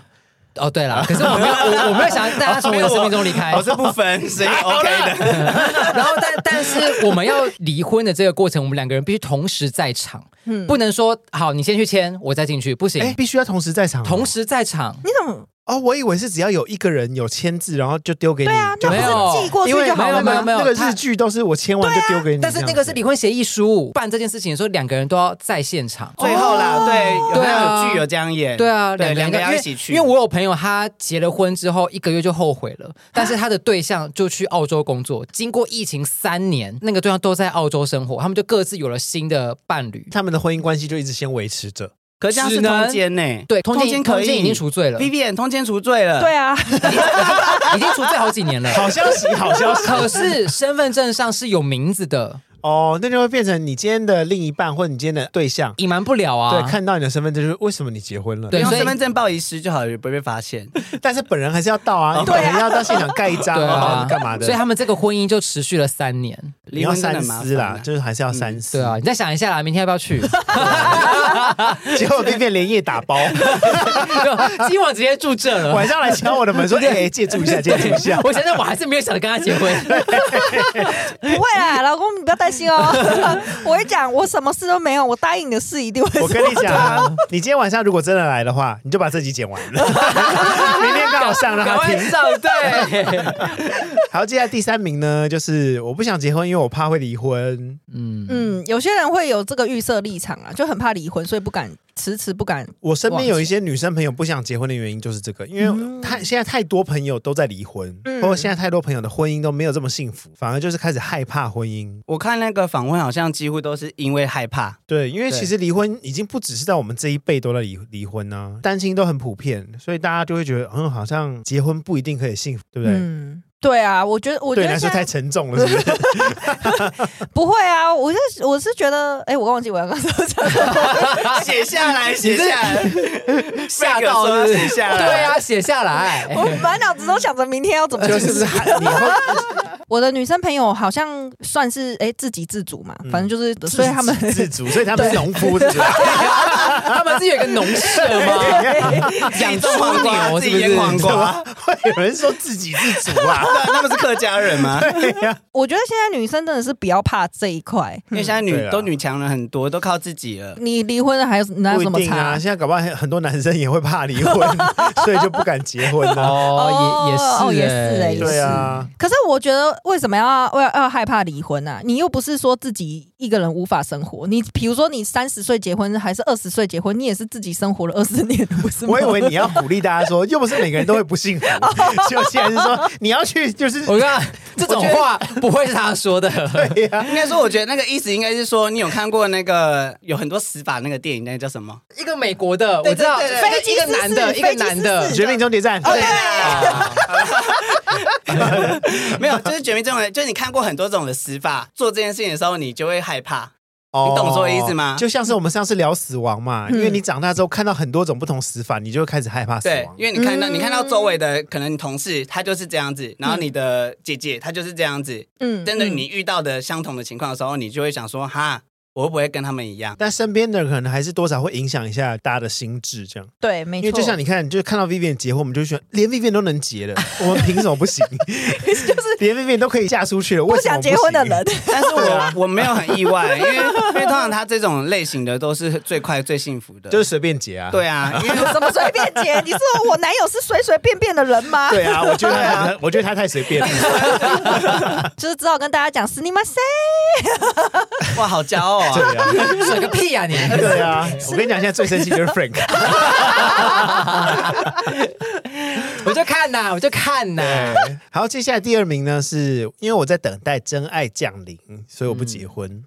哦，对了，可是我没有想大家从我的生命中离开， 这不分，所以 OK 的。 然后但是我们要离婚的这个过程，我们两个人必须同时在场，不能说好你先去签，我再进去，不行， 必须要同时在场， 同时在场。 你怎么？ 哦，我以为是只要有一个人有签字，然后就丢给你。 对啊，那不是寄过去就好了吗？ 没有， 那个日剧都是我签完就丢给你。 但是那个是离婚协议书，办这件事情的时候，两个人都要在现场。 最后啦，对啊，有剧有这样演。 对啊， 两个要一起去。 因为我有朋友他结了婚之后1个月就后悔了，但是他的对象就去澳洲工作，经过疫情3年，那个对象都在澳洲生活，他们就各自有了新的伴侣， 他们的婚姻关系就一直先维持着。 可是这样是通奸呢？ 对，通奸可以，已经除罪了。 Vivian 通奸除罪了。 对啊， 已经除罪好几年了。 好消息，好消息。 可是身份证上是有名字的。 哦，那就会变成你今天的另一半或者你今天的对象隐瞒不了啊。 对，看到你的身份证就是为什么你结婚了？ 对， 用身份证报遗失就好了，也不会被发现。 但是本人还是要到啊，你本人要到现场盖一张， 对啊， 干嘛的？ 所以他们这个婚姻就持续了3年。 你要三思啦，就是还是要三思。 对啊，你再想一下啦，明天要不要去？ 结果便连夜打包， 今晚直接住这了。 晚上来敲我的门说：“借住一下，借住一下。” 我想想，我还是没有想着跟他结婚。 不会啦，老公你不要担心哦。我会讲，我什么事都没有，我答应你的事一定会。 我跟你讲，你今天晚上如果真的来的话，你就把这集剪完了，明天刚好上让他听。 上对。 好，接下来第3名呢，就是我不想结婚，因为我怕会离婚。 有些人会有这个预设立场啊，就很怕离婚，所以不敢迟迟不敢。 我身边有一些女生朋友不想结婚的原因就是这个，因为现在太多朋友都在离婚，或者现在太多朋友的婚姻都没有这么幸福，反而就是开始害怕婚姻。 我看那个访问好像几乎都是因为害怕。 对，因为其实离婚已经不只是在我们这一辈都在离婚啊，单亲都很普遍，所以大家就会觉得好像结婚不一定可以幸福，对不对？ 对啊，我觉得对你来说太沉重了，是不是？ 不会啊，我是觉得，我忘记我要刚说什么， 写下来， 吓到了， 写下来， 对啊，写下来。 我满脑子都想着明天要怎么， 就是不是？ 我的女生朋友好像算是自给自足嘛，反正就是，所以他们自足，所以他们是农夫，是不是？ 他们是有一个农舍吗？养猪牛， 自己腌黄瓜， 会有人说自给自足啊？ 他们是客家人吗？ 对呀。 我觉得现在女生真的是不要怕这一块， 因为现在女强人很多，都靠自己了。 你离婚了还有哪有什么差啊？现在搞不好很多男生也会怕离婚，所以就不敢结婚了。 也是对啊。 可是我觉得为什么要害怕离婚啊？你又不是说自己一个人无法生活，你比如说你30岁结婚还是20岁结婚，你也是自己生活了20年，不是吗？ 我以为你要鼓励大家说，又不是每个人都会不幸福，就现在是说你要去，就是我看这种话不会是他说的。 对呀， 应该说，我觉得那个意思应该是说，你有看过那个有很多死法那个电影，那个叫什么？ 一个美国的，我知道，一个男的，《 绝命终结站》。 对，没有，就是《绝命终结站》，就是你看过很多种的死法，做这件事情的时候，你就会害怕。你懂说的意思吗？ 就像是我们上次聊死亡嘛，因为你长大之后看到很多种不同死法，你就会开始害怕死亡。 对，因为你看到周围的可能你同事他就是这样子，然后你的姐姐她就是这样子，真的你遇到的相同的情况的时候，你就会想说哈。我会不会跟他们一样？ 但身边的人可能还是多少会影响一下大家的心智，这样。 对，没错。 因为就像你看，就看到 Vivian 结婚，我们就觉得连 Vivian 都能结了，我们凭什么不行？就是连 Vivian 都可以嫁出去了，为什么不想结婚的人？ 但是我没有很意外，因为通常他这种类型的都是最快最幸福的， 就是随便结啊。 对啊，因为怎么随便结？你说我男友是随随便便的人吗？ 对啊，我觉得他太随便了。 就是只好跟大家讲すみません。 哇，好骄傲啊！ 对啊。 甩个屁啊你！ 对啊，我跟你讲，现在最生气就是 Frank。 我就看呐。 好，接下来第2名呢，是因为我在等待真爱降临，所以我不结婚。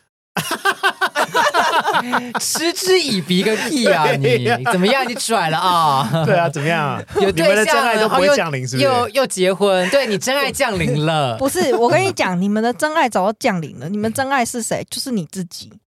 嗤之以鼻个屁啊你！怎么样？你拽了啊？ 对啊，怎么样？ 有对象， 你们的真爱都不会降临，是不是？ 又结婚，对你真爱降临了。 不是，我跟你讲，你们的真爱早就降临了。你们真爱是谁？就是你自己。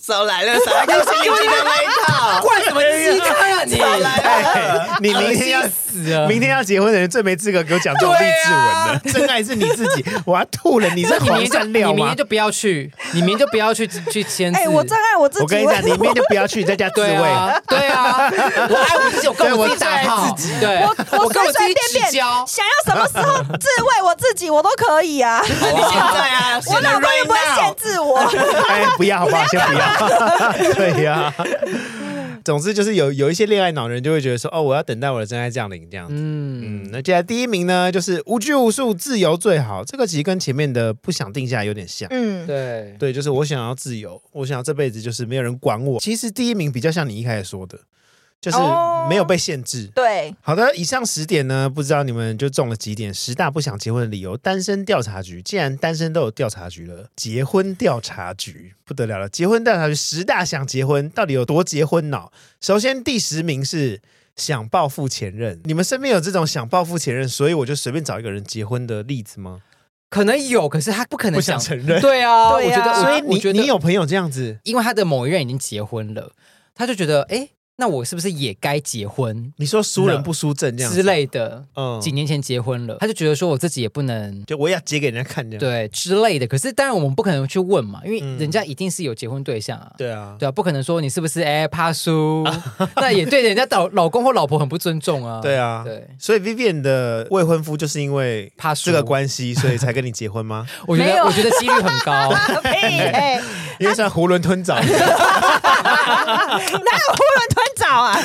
少来了，少来给我心灵鸡汤那一套， 灌什么鸡汤啊你？ 你明天要结婚的人最没资格给我讲这种励志文了。真爱是你自己，我要吐了！你是黄山料吗？ 你明天就不要去，你明天就不要去签字。 我真爱我自己。 我跟你讲，你明天就不要去，你在家自慰。 对啊，我爱我自己，我跟我自己打炮。对， 我跟我自己便指交， 想要什么时候自慰我自己，我都可以啊。 你现在啊， 我老公又不会限制我。 哎，不要好不好？先不要。对呀。总之就是有一些恋爱脑的人就会觉得说，哦，我要等待我的真爱降临这样子。那接下来第一名呢，就是无拘无束，自由最好。这个其实跟前面的不想定下来有点像。 对， 就是我想要自由，我想要这辈子就是没有人管我。其实第一名比较像你一开始说的。就是没有被限制。 对， 好的，以上10点呢，不知道你们就中了几点？10大不想结婚的理由。单身调查局，既然单身都有调查局了，结婚调查局不得了了。结婚调查局10大想结婚，到底有多结婚脑？首先第10名是想报复前任。你们身边有这种想报复前任，所以我就随便找一个人结婚的例子吗？ 可能有，可是他不可能不想承认。 对啊，我觉得， 所以你有朋友这样子， 因为他的某一任已经结婚了，他就觉得，哎。那我是不是也该结婚？ 你说输人不输阵这样之类的，几年前结婚了，他就觉得说我自己也不能， 就我也要结给人家看这样， 对之类的。可是当然我们不可能去问嘛，因为人家一定是有结婚对象啊， 对啊， 不可能说你是不是怕输，那也对人家老公或老婆很不尊重啊。 对啊，对，所以 Vivian 的未婚夫就是因为怕输这个关系，所以才跟你结婚吗？ 我觉得几率很高， 因为算囫囵吞枣。 哪有囫囵吞枣啊？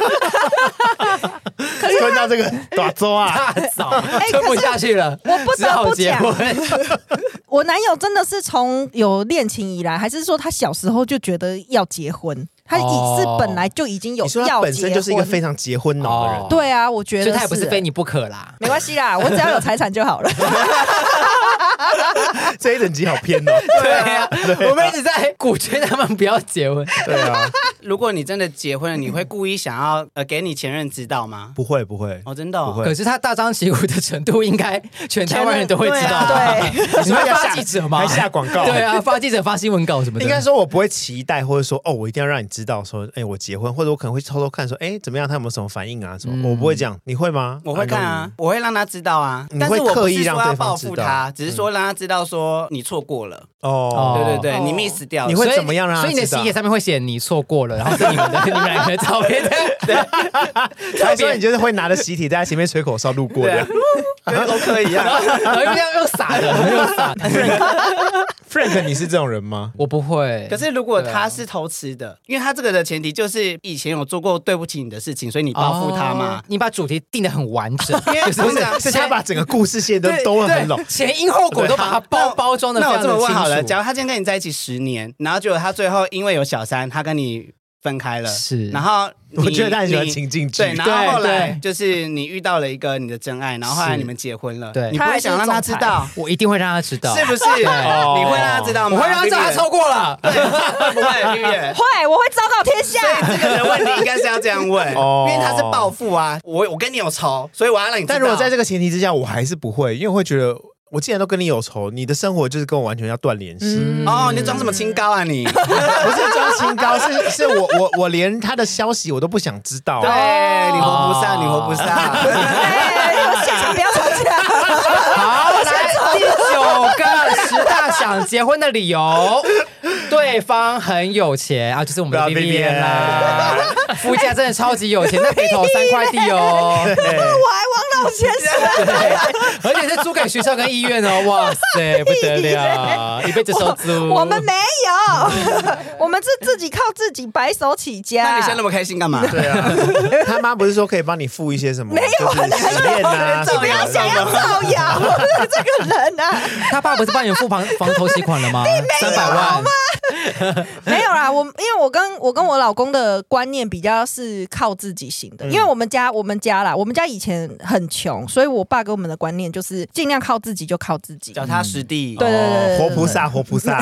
吞到这个大粥啊， 大枣吞不下去了， 我不得不讲，我男友真的是从有恋情以来，还是说他小时候就觉得要结婚？他是本来就已经有要结婚， 他本身就是一个非常结婚脑的人。 对啊，我觉得所以他也不是非你不可啦， 没关系啦，我只要有财产就好了。 这一整集好偏哦。 对啊，我们一直在鼓吹他们不要结婚。 对啊， 如果你真的结婚了，你会故意想要给你前任知道吗？ 不会哦，真的不会。 可是他大张旗鼓的程度，应该全台湾人都会知道。 对， 你会发记者吗？ 还下广告？ 对啊，发记者发新闻稿什么的。 应该说我不会期待，或者说我一定要让你知道说，我结婚，或者我可能会偷偷看说，怎么样，他有没有什么反应啊？什么？我不会这样，你会吗？ 我会看啊，我会让他知道啊。 你会刻意让对方知道他，只是说让他知道说你错过了。对，你 miss 掉了。 你会怎么样让他知道？ 所以你的喜帖上面会写你错过了，然后是你们两个的照片。对， 还说你就是会拿着喜帖在前面吹口哨路过的， 都可以啊。 然后又傻的 ，Frank， 你是这种人吗？ 我不会。 可是如果他是偷吃的，因为他这个的前提就是以前有做过对不起你的事情，所以你报复他嘛。 你把主题定得很完整， 是他把整个故事线都很拢， 前因后果都把它包装的非常的清楚。 那我这么问好了，假如他今天跟你在一起10年，然后结果他最后因为有小三，他跟你分开了， 是， 然后我觉得他很喜欢情境剧， 对，然后后来就是你遇到了一个你的真爱，然后后来你们结婚了， 对， 你不会想让他知道？ 我一定会让他知道， 是不是？你会让他知道吗？ 我会让他知道他超过了， 不会， 会，我会昭告天下。 所以这个的问题应该是要这样问，因为他是报复啊，我跟你有仇，所以我要让你知道。 但如果在这个前提之下，我还是不会，因为我会觉得。我既然都跟你有仇，你的生活就是跟我完全要断联系。 你装什么清高啊你？ 不是装清高，是我连他的消息我都不想知道。 对，你活不上，你活不上。 现场不要吵架。 好，来第9个10大想结婚的理由，对方很有钱啊，就是我们的 Vivian 啦，夫家真的超级有钱，那可以投3块地哦。 我还王老先生， 而且是租给学校跟医院哦，哇塞，不得了，一辈子收租。 我们没有，我们是自己靠自己白手起家。 那你现在那么开心干嘛？ 对啊，他妈不是说可以帮你付一些什么？ 没有， 就是洗验啊， 你不要想要造谣，我是这个人啊。 他爸不是帮你付房头期款了吗？300万。 没有啦，因为我跟我老公的观念比较是靠自己型的，因为我们家以前很穷，所以我爸给我们的观念就是尽量靠自己就靠自己， 脚踏实地。 对， 活菩萨，活菩萨。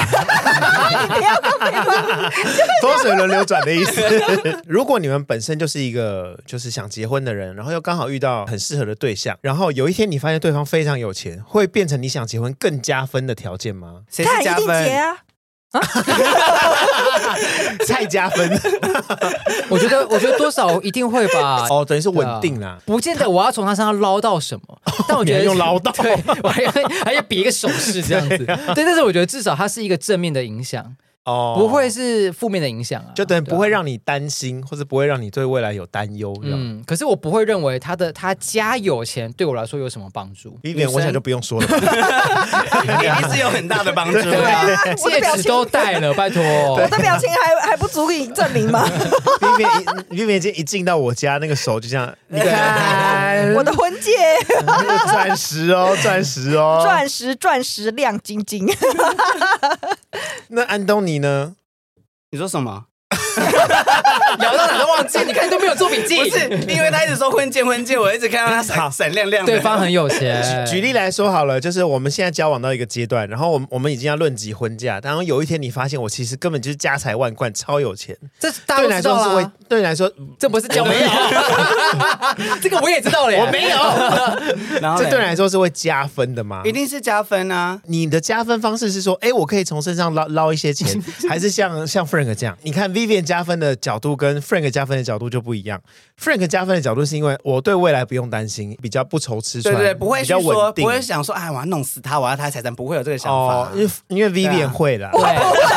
风水轮流转的意思。如果你们本身就是一个就是想结婚的人，然后又刚好遇到很适合的对象，然后有一天你发现对方非常有钱，会变成你想结婚更加分的条件吗？ 谁是加分？ 他一定结啊。 菜加分。 我觉得多少一定会吧。 哦，等于是稳定啦， 不见得我要从他身上捞到什么，但我觉得用捞到， 对，我还要比一个手势这样子。对，但是我觉得至少它是一个正面的影响。哦，不会是负面的影响啊， 就等于不会让你担心，或者不会让你对未来有担忧。 可是我不会认为他家有钱对我来说有什么帮助。 Vivian， 我想就不用说了吧， 一定是有很大的帮助。 对啊， 戒指都戴了，拜托， 我的表情还不足以证明吗 ？Vivian 一进到我家，那个手就这样，你看我的婚戒， 钻石哦， 钻石亮晶晶。 那安东尼呢？ 你说什么？ 聊到哪都忘记，你看都没有做笔记。 不是，因为他一直说婚戒，我一直看到他闪亮亮的。 对方很有钱。 举例来说好了，就是我们现在交往到一个阶段，然后我们已经要论及婚嫁，然后有一天你发现我其实根本就是家财万贯，超有钱。 这大家都知道啦。 对你来说， 这不是交没有，这个我也知道了， 我没有。 然后这对你来说是会加分的吗？ 一定是加分啊！ 你的加分方式是说，我可以从身上捞一些钱，还是像 Frank 这样？你看 Vivian 加分的角度跟 Frank 加分的角度就不一样。Frank 加分的角度是因为我对未来不用担心，比较不愁吃穿， 对，不会比较稳定， 不会想说，我要弄死他，我要他财产，不会有这个想法。 因为 Vivian 会啦， 对，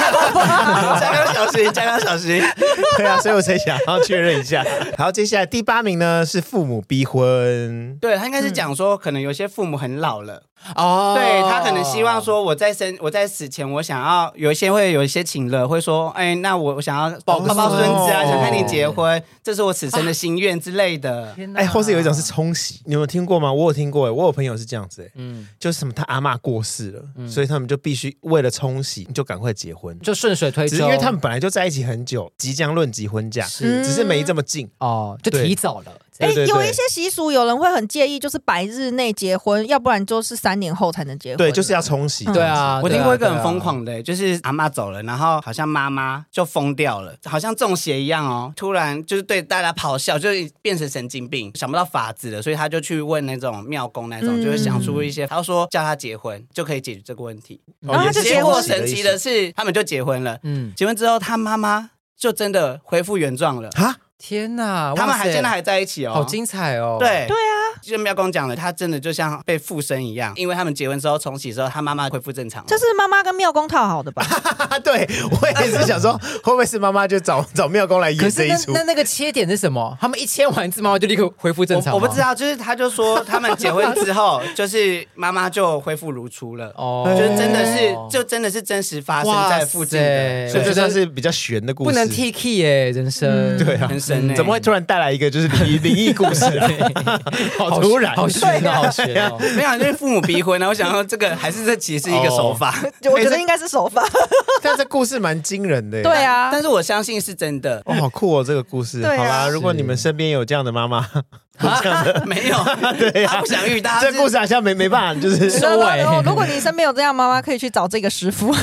加刚小心。 对啊，所以我才想要确认一下。好，接下来第8名呢是父母逼婚。 对，他应该是讲说，可能有些父母很老了。哦，对，他可能希望说我在死前，我想要有一些情乐，会说，那我想要抱孙子啊，想看你结婚，这是我此生的心愿之类的。 或是有一种是冲喜，你有没有听过吗？我有听过，我有朋友是这样子，就是什么他阿嬷过世了，所以他们就必须为了冲喜就赶快结婚， 就顺水推舟， 只是因为他们本来就在一起很久，即将论及婚嫁，只是没这么近哦，就提早了。 有一些习俗，有人会很介意，就是100日内结婚，要不然就是3年后才能结婚。 对，就是要冲喜。 对啊， 我听过一个很疯狂的，就是阿嬷走了，然后好像妈妈就疯掉了，好像中邪一样哦，突然就是对大家咆哮，就变成神经病，想不到法子了，所以他就去问那种庙公那种，就是想出一些，他说叫他结婚就可以解决这个问题。 然后他就结果神奇的是，他们就结婚了。结婚之后，他妈妈就真的恢复原状了。 哈！ 天哪， 他们现在还在一起哦， 好精彩哦！ 对啊， 就庙公讲了，他真的就像被附身一样，因为他们结婚之后重启之后，他妈妈恢复正常了。 这是妈妈跟庙公套好的吧？ 对，我也是想说，会不会是妈妈就找庙公来演这一出？ 那个切点是什么？他们一签完字，妈妈就立刻恢复正常。 我不知道，就是他就说他们结婚之后，就是妈妈就恢复如初了。哦，就是真的是真实发生在附近的， 所以这算是比较悬的故事， 不能 T K 耶，人生对啊， 很神， 怎么会突然带来一个就是灵异故事啊？好突然， 好悬哦，好悬哦！ 没有，就是父母逼婚，然后我想说这个还是这其实是一个手法， 我觉得应该是手法。 但这故事蛮惊人的， 对啊， 但是我相信是真的。 好酷哦，这个故事。好啦，如果你们身边有这样的妈妈，这样的没有，对他不想遇到。 这故事好像没办法，就是收尾。如果你身边有这样妈妈，可以去找这个师傅。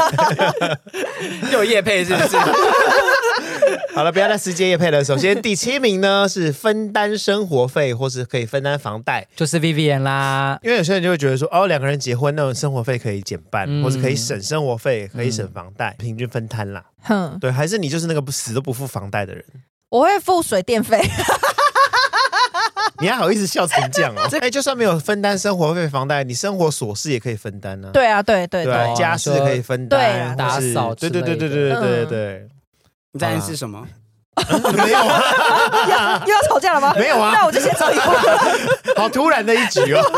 有业配是不是？ 好了，不要再直接业配了。首先第7名呢是分担生活费，或是可以分担房贷， 就是 Vivian 啦。 因为有些人就会觉得说，2个人结婚那种生活费可以减半，或是可以省生活费，可以省房贷，平均分摊啦。对，还是你就是那个死都不付房贷的人？ 我会付水电费。 你还好意思笑成这样哦？就算没有分担生活费、房贷，你生活琐事也可以分担啊。 对啊，对， 家事可以分担， 打扫， 对。 你在暗示什么？ 没有啊， 又要吵架了吗？ 没有啊， 那我就先走一步。 好突然的一局哦。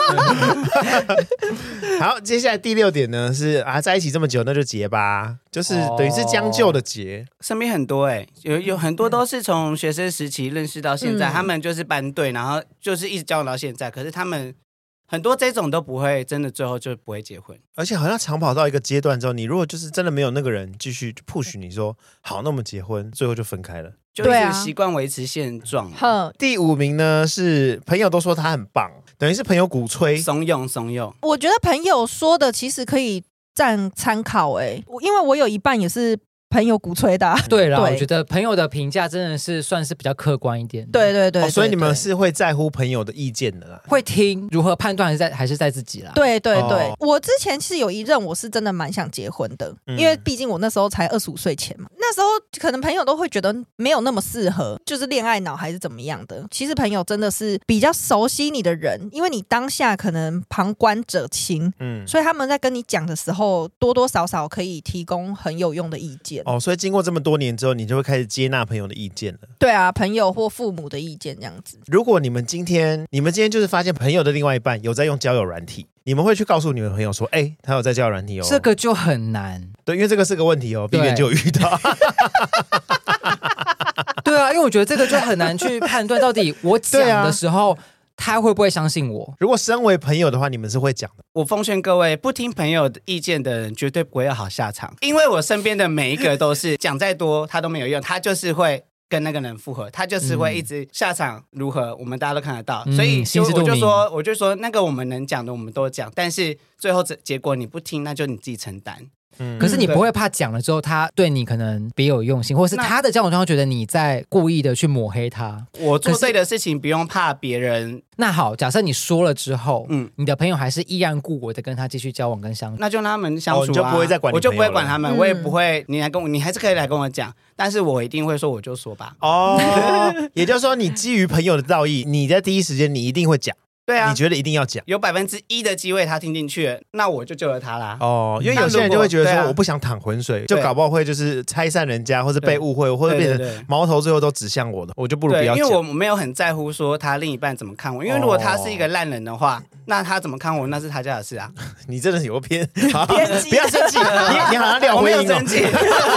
好，接下来第6点呢是在一起这么久，那就结吧，就是等于是将就的结。 身边很多有很多都是从学生时期认识到现在，他们就是班对，然后就是一直交往到现在，可是他们。很多这种都不会真的最后就不会结婚， 而且好像长跑到一个阶段之后，你如果就是真的没有那个人继续 push 你说好，那我们结婚，最后就分开了， 就一直习惯维持现状。 第5名呢是朋友都说他很棒，等于是朋友鼓吹怂恿。 我觉得朋友说的其实可以占参考因为我有一半也是朋友鼓吹的啊。 对啦，我觉得朋友的评价真的是算是比较客观一点。 对， 所以你们是会在乎朋友的意见的啦， 会听如何判断还是在自己啦。 对，我之前是有一任我是真的蛮想结婚的，因为毕竟我那时候才25岁前嘛，那时候可能朋友都会觉得没有那么适合，就是恋爱脑还是怎么样的。其实朋友真的是比较熟悉你的人，因为你当下可能旁观者清，所以他们在跟你讲的时候，多多少少可以提供很有用的意见。 所以经过这么多年之后，你就会开始接纳朋友的意见了。 对啊，朋友或父母的意见这样子。 如果你们今天就是发现朋友的另外一半有在用交友软体，你们会去告诉你们朋友说，他有在交友软体哦。 这个就很难。 对，因为这个是个问题哦，避免就有遇到。 对啊，因为我觉得这个就很难去判断，到底我讲的时候，他会不会相信我？ 如果身为朋友的话，你们是会讲的。 我奉劝各位，不听朋友的意见的人，绝对不会有好下场。因为我身边的每一个都是讲再多他都没有用，他就是会跟那个人复合，他就是会一直下场如何，我们大家都看得到。所以我就说，那个我们能讲的我们都讲，但是最后结果你不听，那就你自己承担。 可是你不会怕讲了之后他对你可能别有用心，或是他的交往对象觉得你在故意的去抹黑他。 我做对的事情不用怕别人。 那好，假设你说了之后，你的朋友还是依然故我的跟他继续交往跟相处， 那就让他们相处啊， 你就不会再管你朋友了， 我就不会管他们，我也不会，你还是可以来跟我讲，但是我一定会说我就说吧。 也就是说你基于朋友的道义，你在第一时间你一定会讲。 对啊， 你觉得一定要讲， 有1%的机会他听进去了，那我就救了他啦。 因为有些人就会觉得说我不想淌浑水，就搞不好会就是拆散人家，或者被误会，或者变成矛头最后都指向我的，我就不如不要讲。 因为我没有很在乎说他另一半怎么看我，因为如果他是一个烂人的话，那他怎么看我那是他家的事啊。 你真的是有偏激，不要生气，你好像廖辉英。 我没有生气。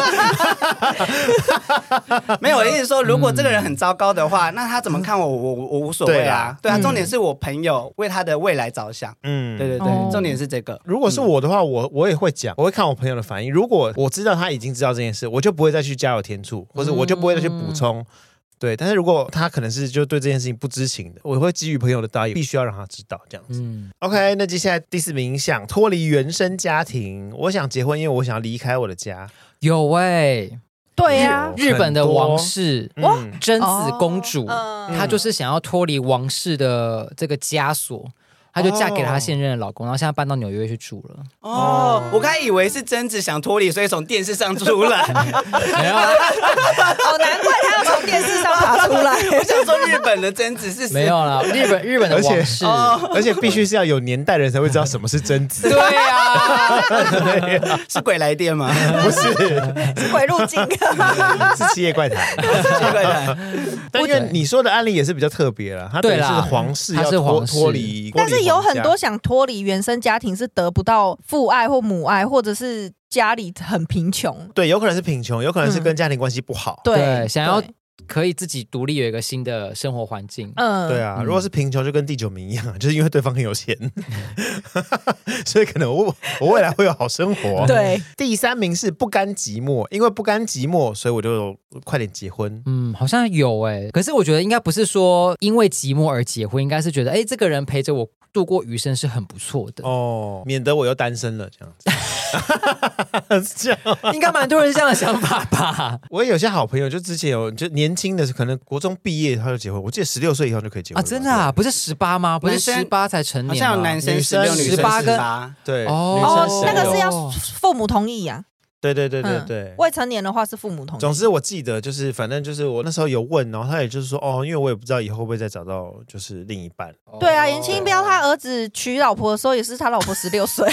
没有，我的意思说，如果这个人很糟糕的话，那他怎么看我无所谓啊。对啊，重点是我朋友为他的未来着想。对，重点是这个。 如果是我的话，我也会讲，我会看我朋友的反应。如果我知道他已经知道这件事，我就不会再去加油添醋，或者我就不会再去补充。对，但是如果他可能是就对这件事情不知情的，我会基于朋友的道义，必须要让他知道这样子。OK， 那接下来第4名，想脱离原生家庭，我想结婚，因为我想要离开我的家。 有对呀， 日本的王室贞子公主，她就是想要脱离王室的这个枷锁。她就嫁给了她现任的老公，然后现在搬到纽约去住了。 我刚才以为是贞子想脱离，所以从电视上出来。 没有， 难怪她要从电视上爬出来。 我想说日本的贞子是没有啦，日本的王室， 而且必须是要有年代的人才会知道什么是贞子。 对啊， 是鬼来电吗？ 不是， 是鬼入境， 是七夜怪谈。但因为你说的案例也是比较特别了，他等于是皇室要脱离， 但是有很多想脱离原生家庭是得不到父爱或母爱，或者是家里很贫穷。 对，有可能是贫穷，有可能是跟家庭关系不好。 对， 想要可以自己独立有一个新的生活环境。 对啊，如果是贫穷就跟第9名一样，就是因为对方很有钱，所以可能我未来会有好生活。 对， 第3名是不甘寂寞，因为不甘寂寞，所以我就快点结婚。 好像有可是我觉得应该不是说因为寂寞而结婚，应该是觉得这个人陪着我度过余生是很不错的免得我又单身了这样子。这样应该蛮多人这样的想法吧。 我也有些好朋友，就之前就年轻的可能国中毕业他就结婚，我记得16岁以后就可以结婚真的啊？不是18吗？不是18才成年吗？ 好像有男生16，女生18。 对，女生那个是要父母同意呀。 对， 未成年的话是父母同意。 总之我记得就是反正就是我那时候有问，然后他也就是说因为我也不知道以后会不会再找到就是另一半。 对啊，严清标他儿子娶老婆的时候也是他老婆16岁。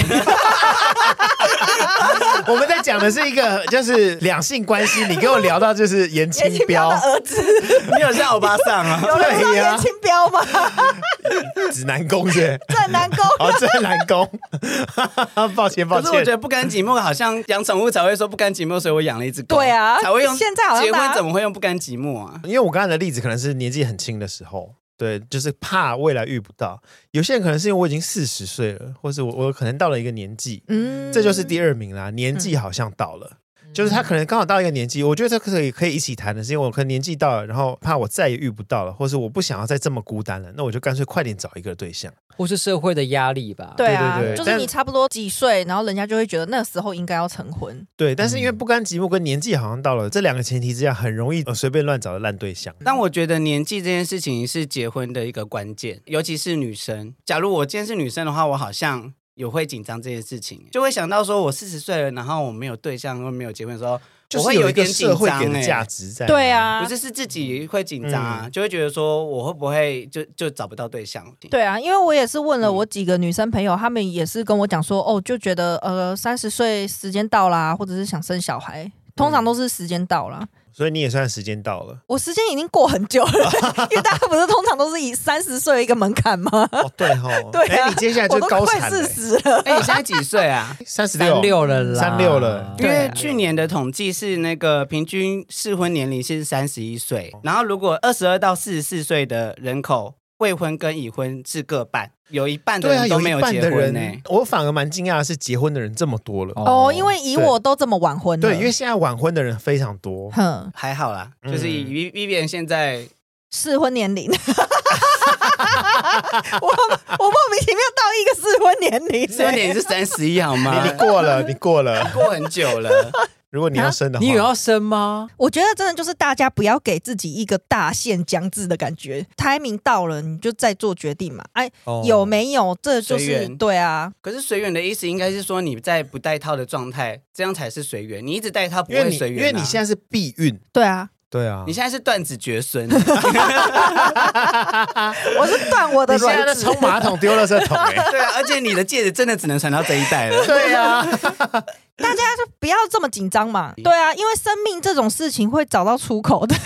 我们在讲的是一个就是两性关系，你给我聊到就是严清标的儿子， 你有像欧巴桑啊？ 有人知道严清标吗？ 指南宫是正南宫正南宫。抱歉。 可是我觉得不甘寂寞，好像养宠物才会说不甘寂寞，所以我养了一只狗。 对啊， 才会用。 现在好像结婚怎么会用不甘寂寞啊？ 因为我刚才的例子可能是年纪很轻的时候。对，就是怕未来遇不到。有些人可能是因为我已经40岁了，或是我可能到了一个年纪，这就是第2名啦。年纪好像到了， 就是他可能刚好到一个年纪，我觉得这可以一起谈的，是因为我可能年纪到了，然后怕我再也遇不到了，或是我不想要再这么孤单了，那我就干脆快点找一个对象， 或是社会的压力吧。 对啊， 对就是你差不多几岁，然后人家就会觉得那个时候应该要成婚。 对，但是因为不甘寂寞跟年纪好像到了这两个前提之下，很容易随便乱找的烂对象。 但我觉得年纪这件事情是结婚的一个关键，尤其是女生。假如我今天是女生的话，我好像有会紧张这件事情，就会想到说我40岁了，然后我没有对象或没有结婚的时候，我会就是有一点紧张。 社会给的价值在。 对啊， 不是自己会紧张啊，就会觉得说我会不会就找不到对象。 对啊，因为我也是问了我几个女生朋友，她们也是跟我讲说，就觉得30岁时间到啦，或者是想生小孩，通常都是时间到啦。 所以你也算时间到了。 我时间已经过很久了，因为大家不是通常都是以30岁的一个门槛吗？ 对齁， 对啊， 你接下来就高产了。 我都快40了。 你现在几岁啊 ？36了啦 ，36了。 因为去年的统计是那个平均适婚年龄是31岁，然后如果22到44岁的人口，未婚跟已婚是各半，有一半的人都没有结婚欸。 我反而蛮惊讶的是，结婚的人这么多了。 因为以我都这么晚婚了。 对，因为现在晚婚的人非常多。 还好啦，就是以 Vivian 现在适婚年龄。我莫名其妙到一个适婚年龄， 适婚年龄是31好吗？ 你过了， 过很久了。 如果你要生的话， 你有要生吗？ 我觉得真的就是大家不要给自己一个大限将至的感觉 ，timing 到了你就再做决定嘛。有没有这就是对啊。 可是随缘的意思应该是说你在不戴套的状态，这样才是随缘。你一直戴套不会随缘， 因为你现在是避孕。 对啊。 对啊， 你现在是断子绝孙， 我是断我的卵子。 你现在冲马桶丢垃圾桶对啊，而且你的戒指真的只能传到这一代了。 对啊， 大家就不要这么紧张嘛。对啊，因为生命这种事情会找到出口的。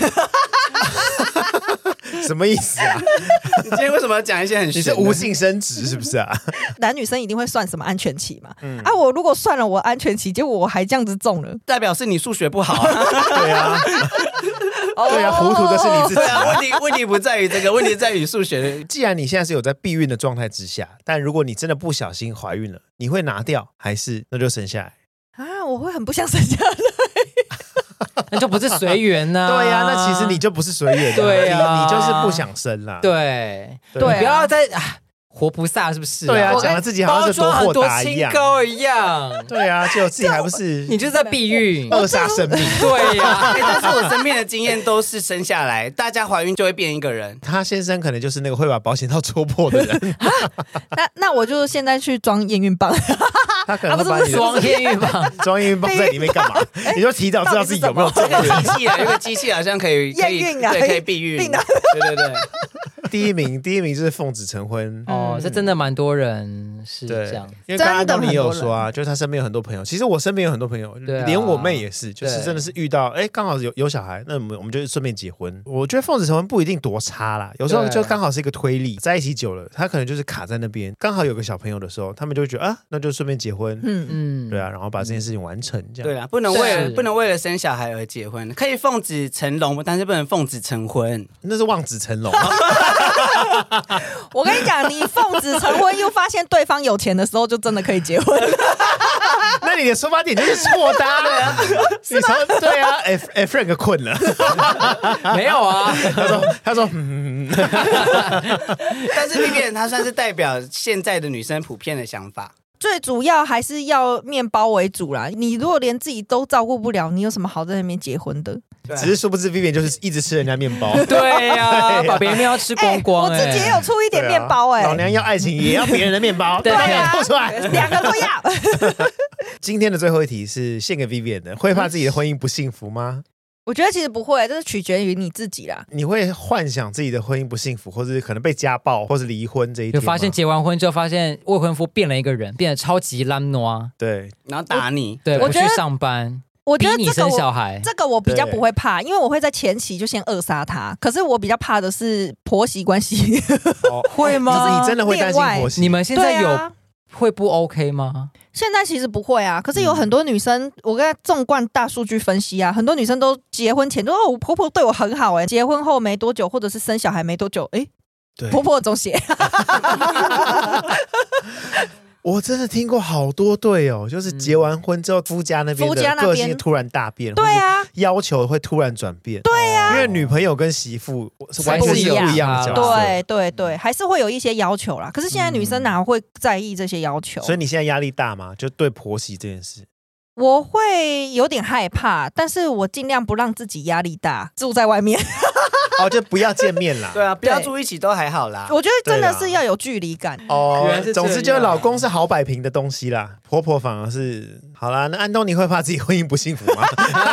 什么意思啊？ 你今天为什么要讲一些很你是无性生殖是不是啊？ 男女生一定会算什么安全期嘛？我如果算了我安全期，结果我还这样子中了， 代表是你数学不好啊。 对啊。对啊，糊涂的是你自己。 对啊，问题不在于这个，问题在于数学。 既然你现在是有在避孕的状态之下，但如果你真的不小心怀孕了，你会拿掉还是那就生下来啊？我会很不想生下来。 那就不是随缘呐。 对呀，那其实你就不是随缘。 对啊， 你就是不想生啦。 对， 你不要再活菩萨是不是？ 对啊，讲的自己好像是多豁达一样， 清高一样。 对啊，就自己还不是你就是在避孕， 扼杀生命。 对呀， 但是我身边的经验都是生下来，大家怀孕就会变一个人。 他先生可能就是那个会把保险套戳破的人。 那我就现在去装验孕棒。 他可能会把你装验孕棒， 装验孕棒在里面干嘛？你就提早知道自己有没有中孕。 有个机器好像可以验孕啊， 对，可以避孕。对对对。 第一名就是奉子成婚。 这真的蛮多人是这样。 因为刚刚当你有说啊，就是他身边有很多朋友，其实我身边有很多朋友，连我妹也是，就是真的是遇到刚好有小孩，那我们就顺便结婚。我觉得奉子成婚不一定多差啦，有时候就刚好是一个推力，在一起久了，他可能就是卡在那边，刚好有个小朋友的时候，他们就会觉得那就顺便结婚，对啊，然后把这件事情完成，这样。 对啊，不能为了生小孩而结婚，可以奉子成龙，但是不能奉子成婚， 那是望子成龙。 我跟你讲，你奉子成婚又发现对方有钱的时候，就真的可以结婚。 那你的出发点就是错的啊！你从对啊，Frank 困了， 没有啊？ 他说， 但是 Vivian 他算是代表现在的女生普遍的想法。 最主要还是要面包为主啦。你如果连自己都照顾不了，你有什么好在那边结婚的？ 只是殊不知 Vivian 就是一直吃人家面包。 对呀，把别人面包吃光光。 我自己也有出一点面包老娘要爱情也要别人的面包， 对啊， 吐出来， 两个都要。 今天的最后一题是献给 Vivian 的，会怕自己的婚姻不幸福吗？ 我觉得其实不会，这是取决于你自己啦。 你会幻想自己的婚姻不幸福，或者可能被家暴，或是离婚这一天吗？ 就发现结完婚之后，发现未婚夫变了一个人，变得超级懒惰， 对， 然后打你， 对，不去上班， 我觉得逼你生小孩， 这个我比较不会怕，因为我会在前期就先扼杀他。可是我比较怕的是婆媳关系， 会吗？ 就是你真的会担心婆媳？ 你们现在有会不 OK 吗？ 现在其实不会啊，可是有很多女生，我跟她纵观大数据分析啊，很多女生都结婚前都说我婆婆对我很好结婚后没多久，或者是生小孩没多久，婆婆中邪。 我真的听过好多对哦，就是结完婚之后，夫家那边的个性突然大变， 对啊， 要求会突然转变， 对啊， 因为女朋友跟媳妇是完全是不一样的角色， 对对对，还是会有一些要求啦。可是现在女生哪会在意这些要求？ 所以你现在压力大吗？就对婆媳这件事。 我会有点害怕，但是我尽量不让自己压力大，住在外面。 哦，就不要见面啦。 对啊，不要住一起都还好啦。 我觉得真的是要有距离感。 哦，总之就是老公是好摆平的东西啦，婆婆反而是好啦。那安东尼会怕自己婚姻不幸福吗？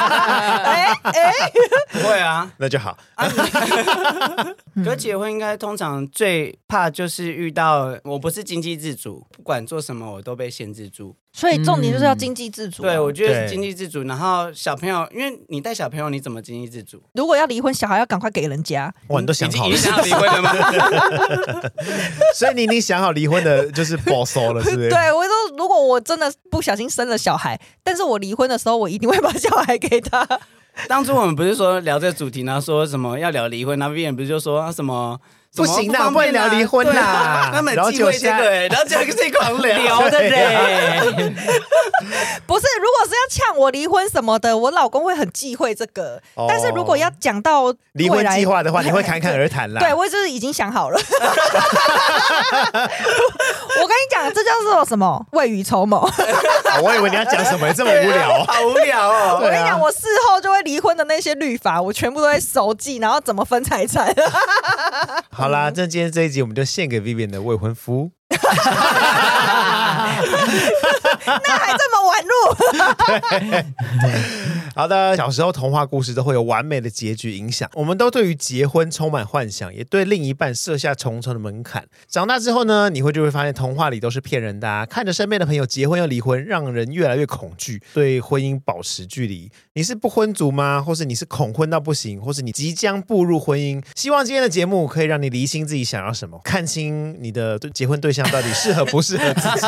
不会啊， 那就好。 可是结婚应该通常最怕就是遇到我不是经济自主，不管做什么我都被限制住。 所以重点就是要经济自主。 对，我觉得是经济自主。然后小朋友，因为你带小朋友，你怎么经济自主？ 如果要离婚，小孩要赶快给人家。 哇，你都想好了， 你想好离婚了吗？ 所以你想好离婚的就是保守了，是不是？ 对，我说如果我真的不小心生了小孩，但是我离婚的时候，我一定会把小孩给他。 当初我们不是说聊这个主题，然后说什么要聊离婚，然后别人不是就说什么？ 不行啦，不能聊离婚啦。 他们忌讳这个，然后就这狂聊的嘞。 不是，如果是要呛我离婚什么的，我老公会很忌讳这个。但是如果要讲到离婚计划的话，你会侃侃而谈啦。 对，我就是已经想好了。我跟你讲，这叫做什么？未雨绸缪。 我以为你要讲什么，这么无聊， 好无聊哦。 我跟你讲，我事后就会离婚的那些律法，我全部都会熟记，然后怎么分财产。 好啦，那今天这一集我们就献给 Vivian 的未婚夫。 那还这么晚录？ 好的，小时候童话故事都会有完美的结局影响，我们都对于结婚充满幻想，也对另一半设下重重的门槛。长大之后呢，你就会发现童话里都是骗人的啊，看着身边的朋友结婚又离婚，让人越来越恐惧，对婚姻保持距离。你是不婚族吗？或是你是恐婚到不行，或是你即将步入婚姻？希望今天的节目可以让你厘清自己想要什么，看清你的结婚对象到底适合不适合自己。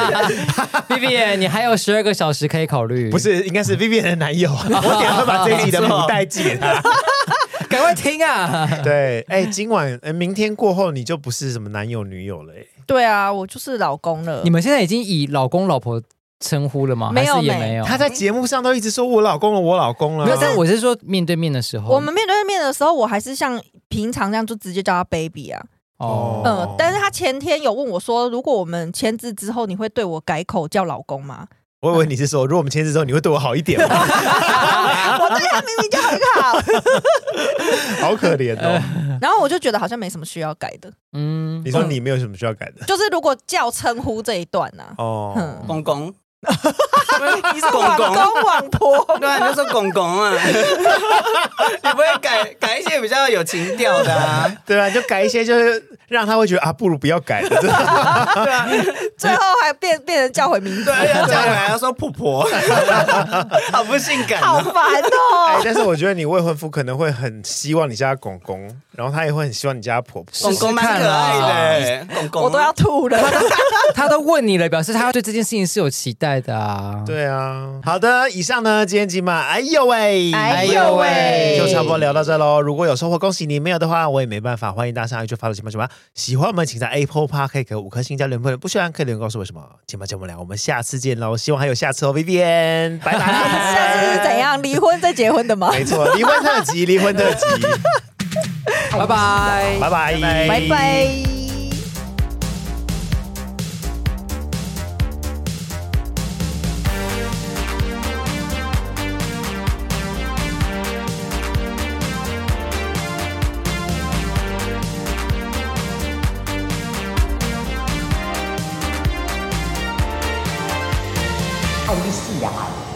Vivian， 你还有12个小时可以考虑。 不是，应该是 Vivian 的男友。我等一下会把这一集的母带寄给他。 赶快听啊！ 对，今晚明天过后你就不是什么男友女友了。 对啊，我就是老公了。 你们现在已经以老公老婆称呼了吗？ 没有， 还是也没有。 他在节目上都一直说我老公了，我老公了。 没有，但我是说面对面的时候， 我们面对面的时候，我还是像平常这样就直接叫他 baby 啊。但是他前天有问我说，如果我们签字之后，你会对我改口叫老公吗？ 我以为你是说，如果我们签字之后，你会对我好一点吗？ 我对他明明就很好， 好可怜哦。 然后我就觉得好像没什么需要改的。 你说你没有什么需要改的， 就是如果叫称呼这一段呢？ 公公。 你是网公网婆， 对啊，你就说公公啊，你不会改一些比较有情调的啊？ 对啊，就改一些就是让他会觉得啊，不如不要改的。对啊，最后还变成叫回名字， 对，要叫回来要说婆婆，好不性感， 好烦哦。 但是我觉得你未婚夫可能会很希望你叫他公公，然后他也会很希望你叫他婆婆。 公公蛮可爱的，公公我都要吐了。 他都问你了，表示他对这件事情是有期待的啊。 对啊，好的，以上呢，今天集嘛，哎呦喂，就差不多聊到这喽。如果有收获，恭喜你；没有的话，我也没办法。欢迎大家上去发到节目什么，喜欢我们，请在 Apple Podcast 给5颗星加留言，不喜欢可以留言告诉我什么。节目聊，我们下次见喽！希望还有下次哦 ，Vivian， 拜拜。 下次是怎样？离婚再结婚的吗？ 没错，离婚特辑，离婚特辑。 拜拜， 拜拜， 拜拜。 爱丽丝呀。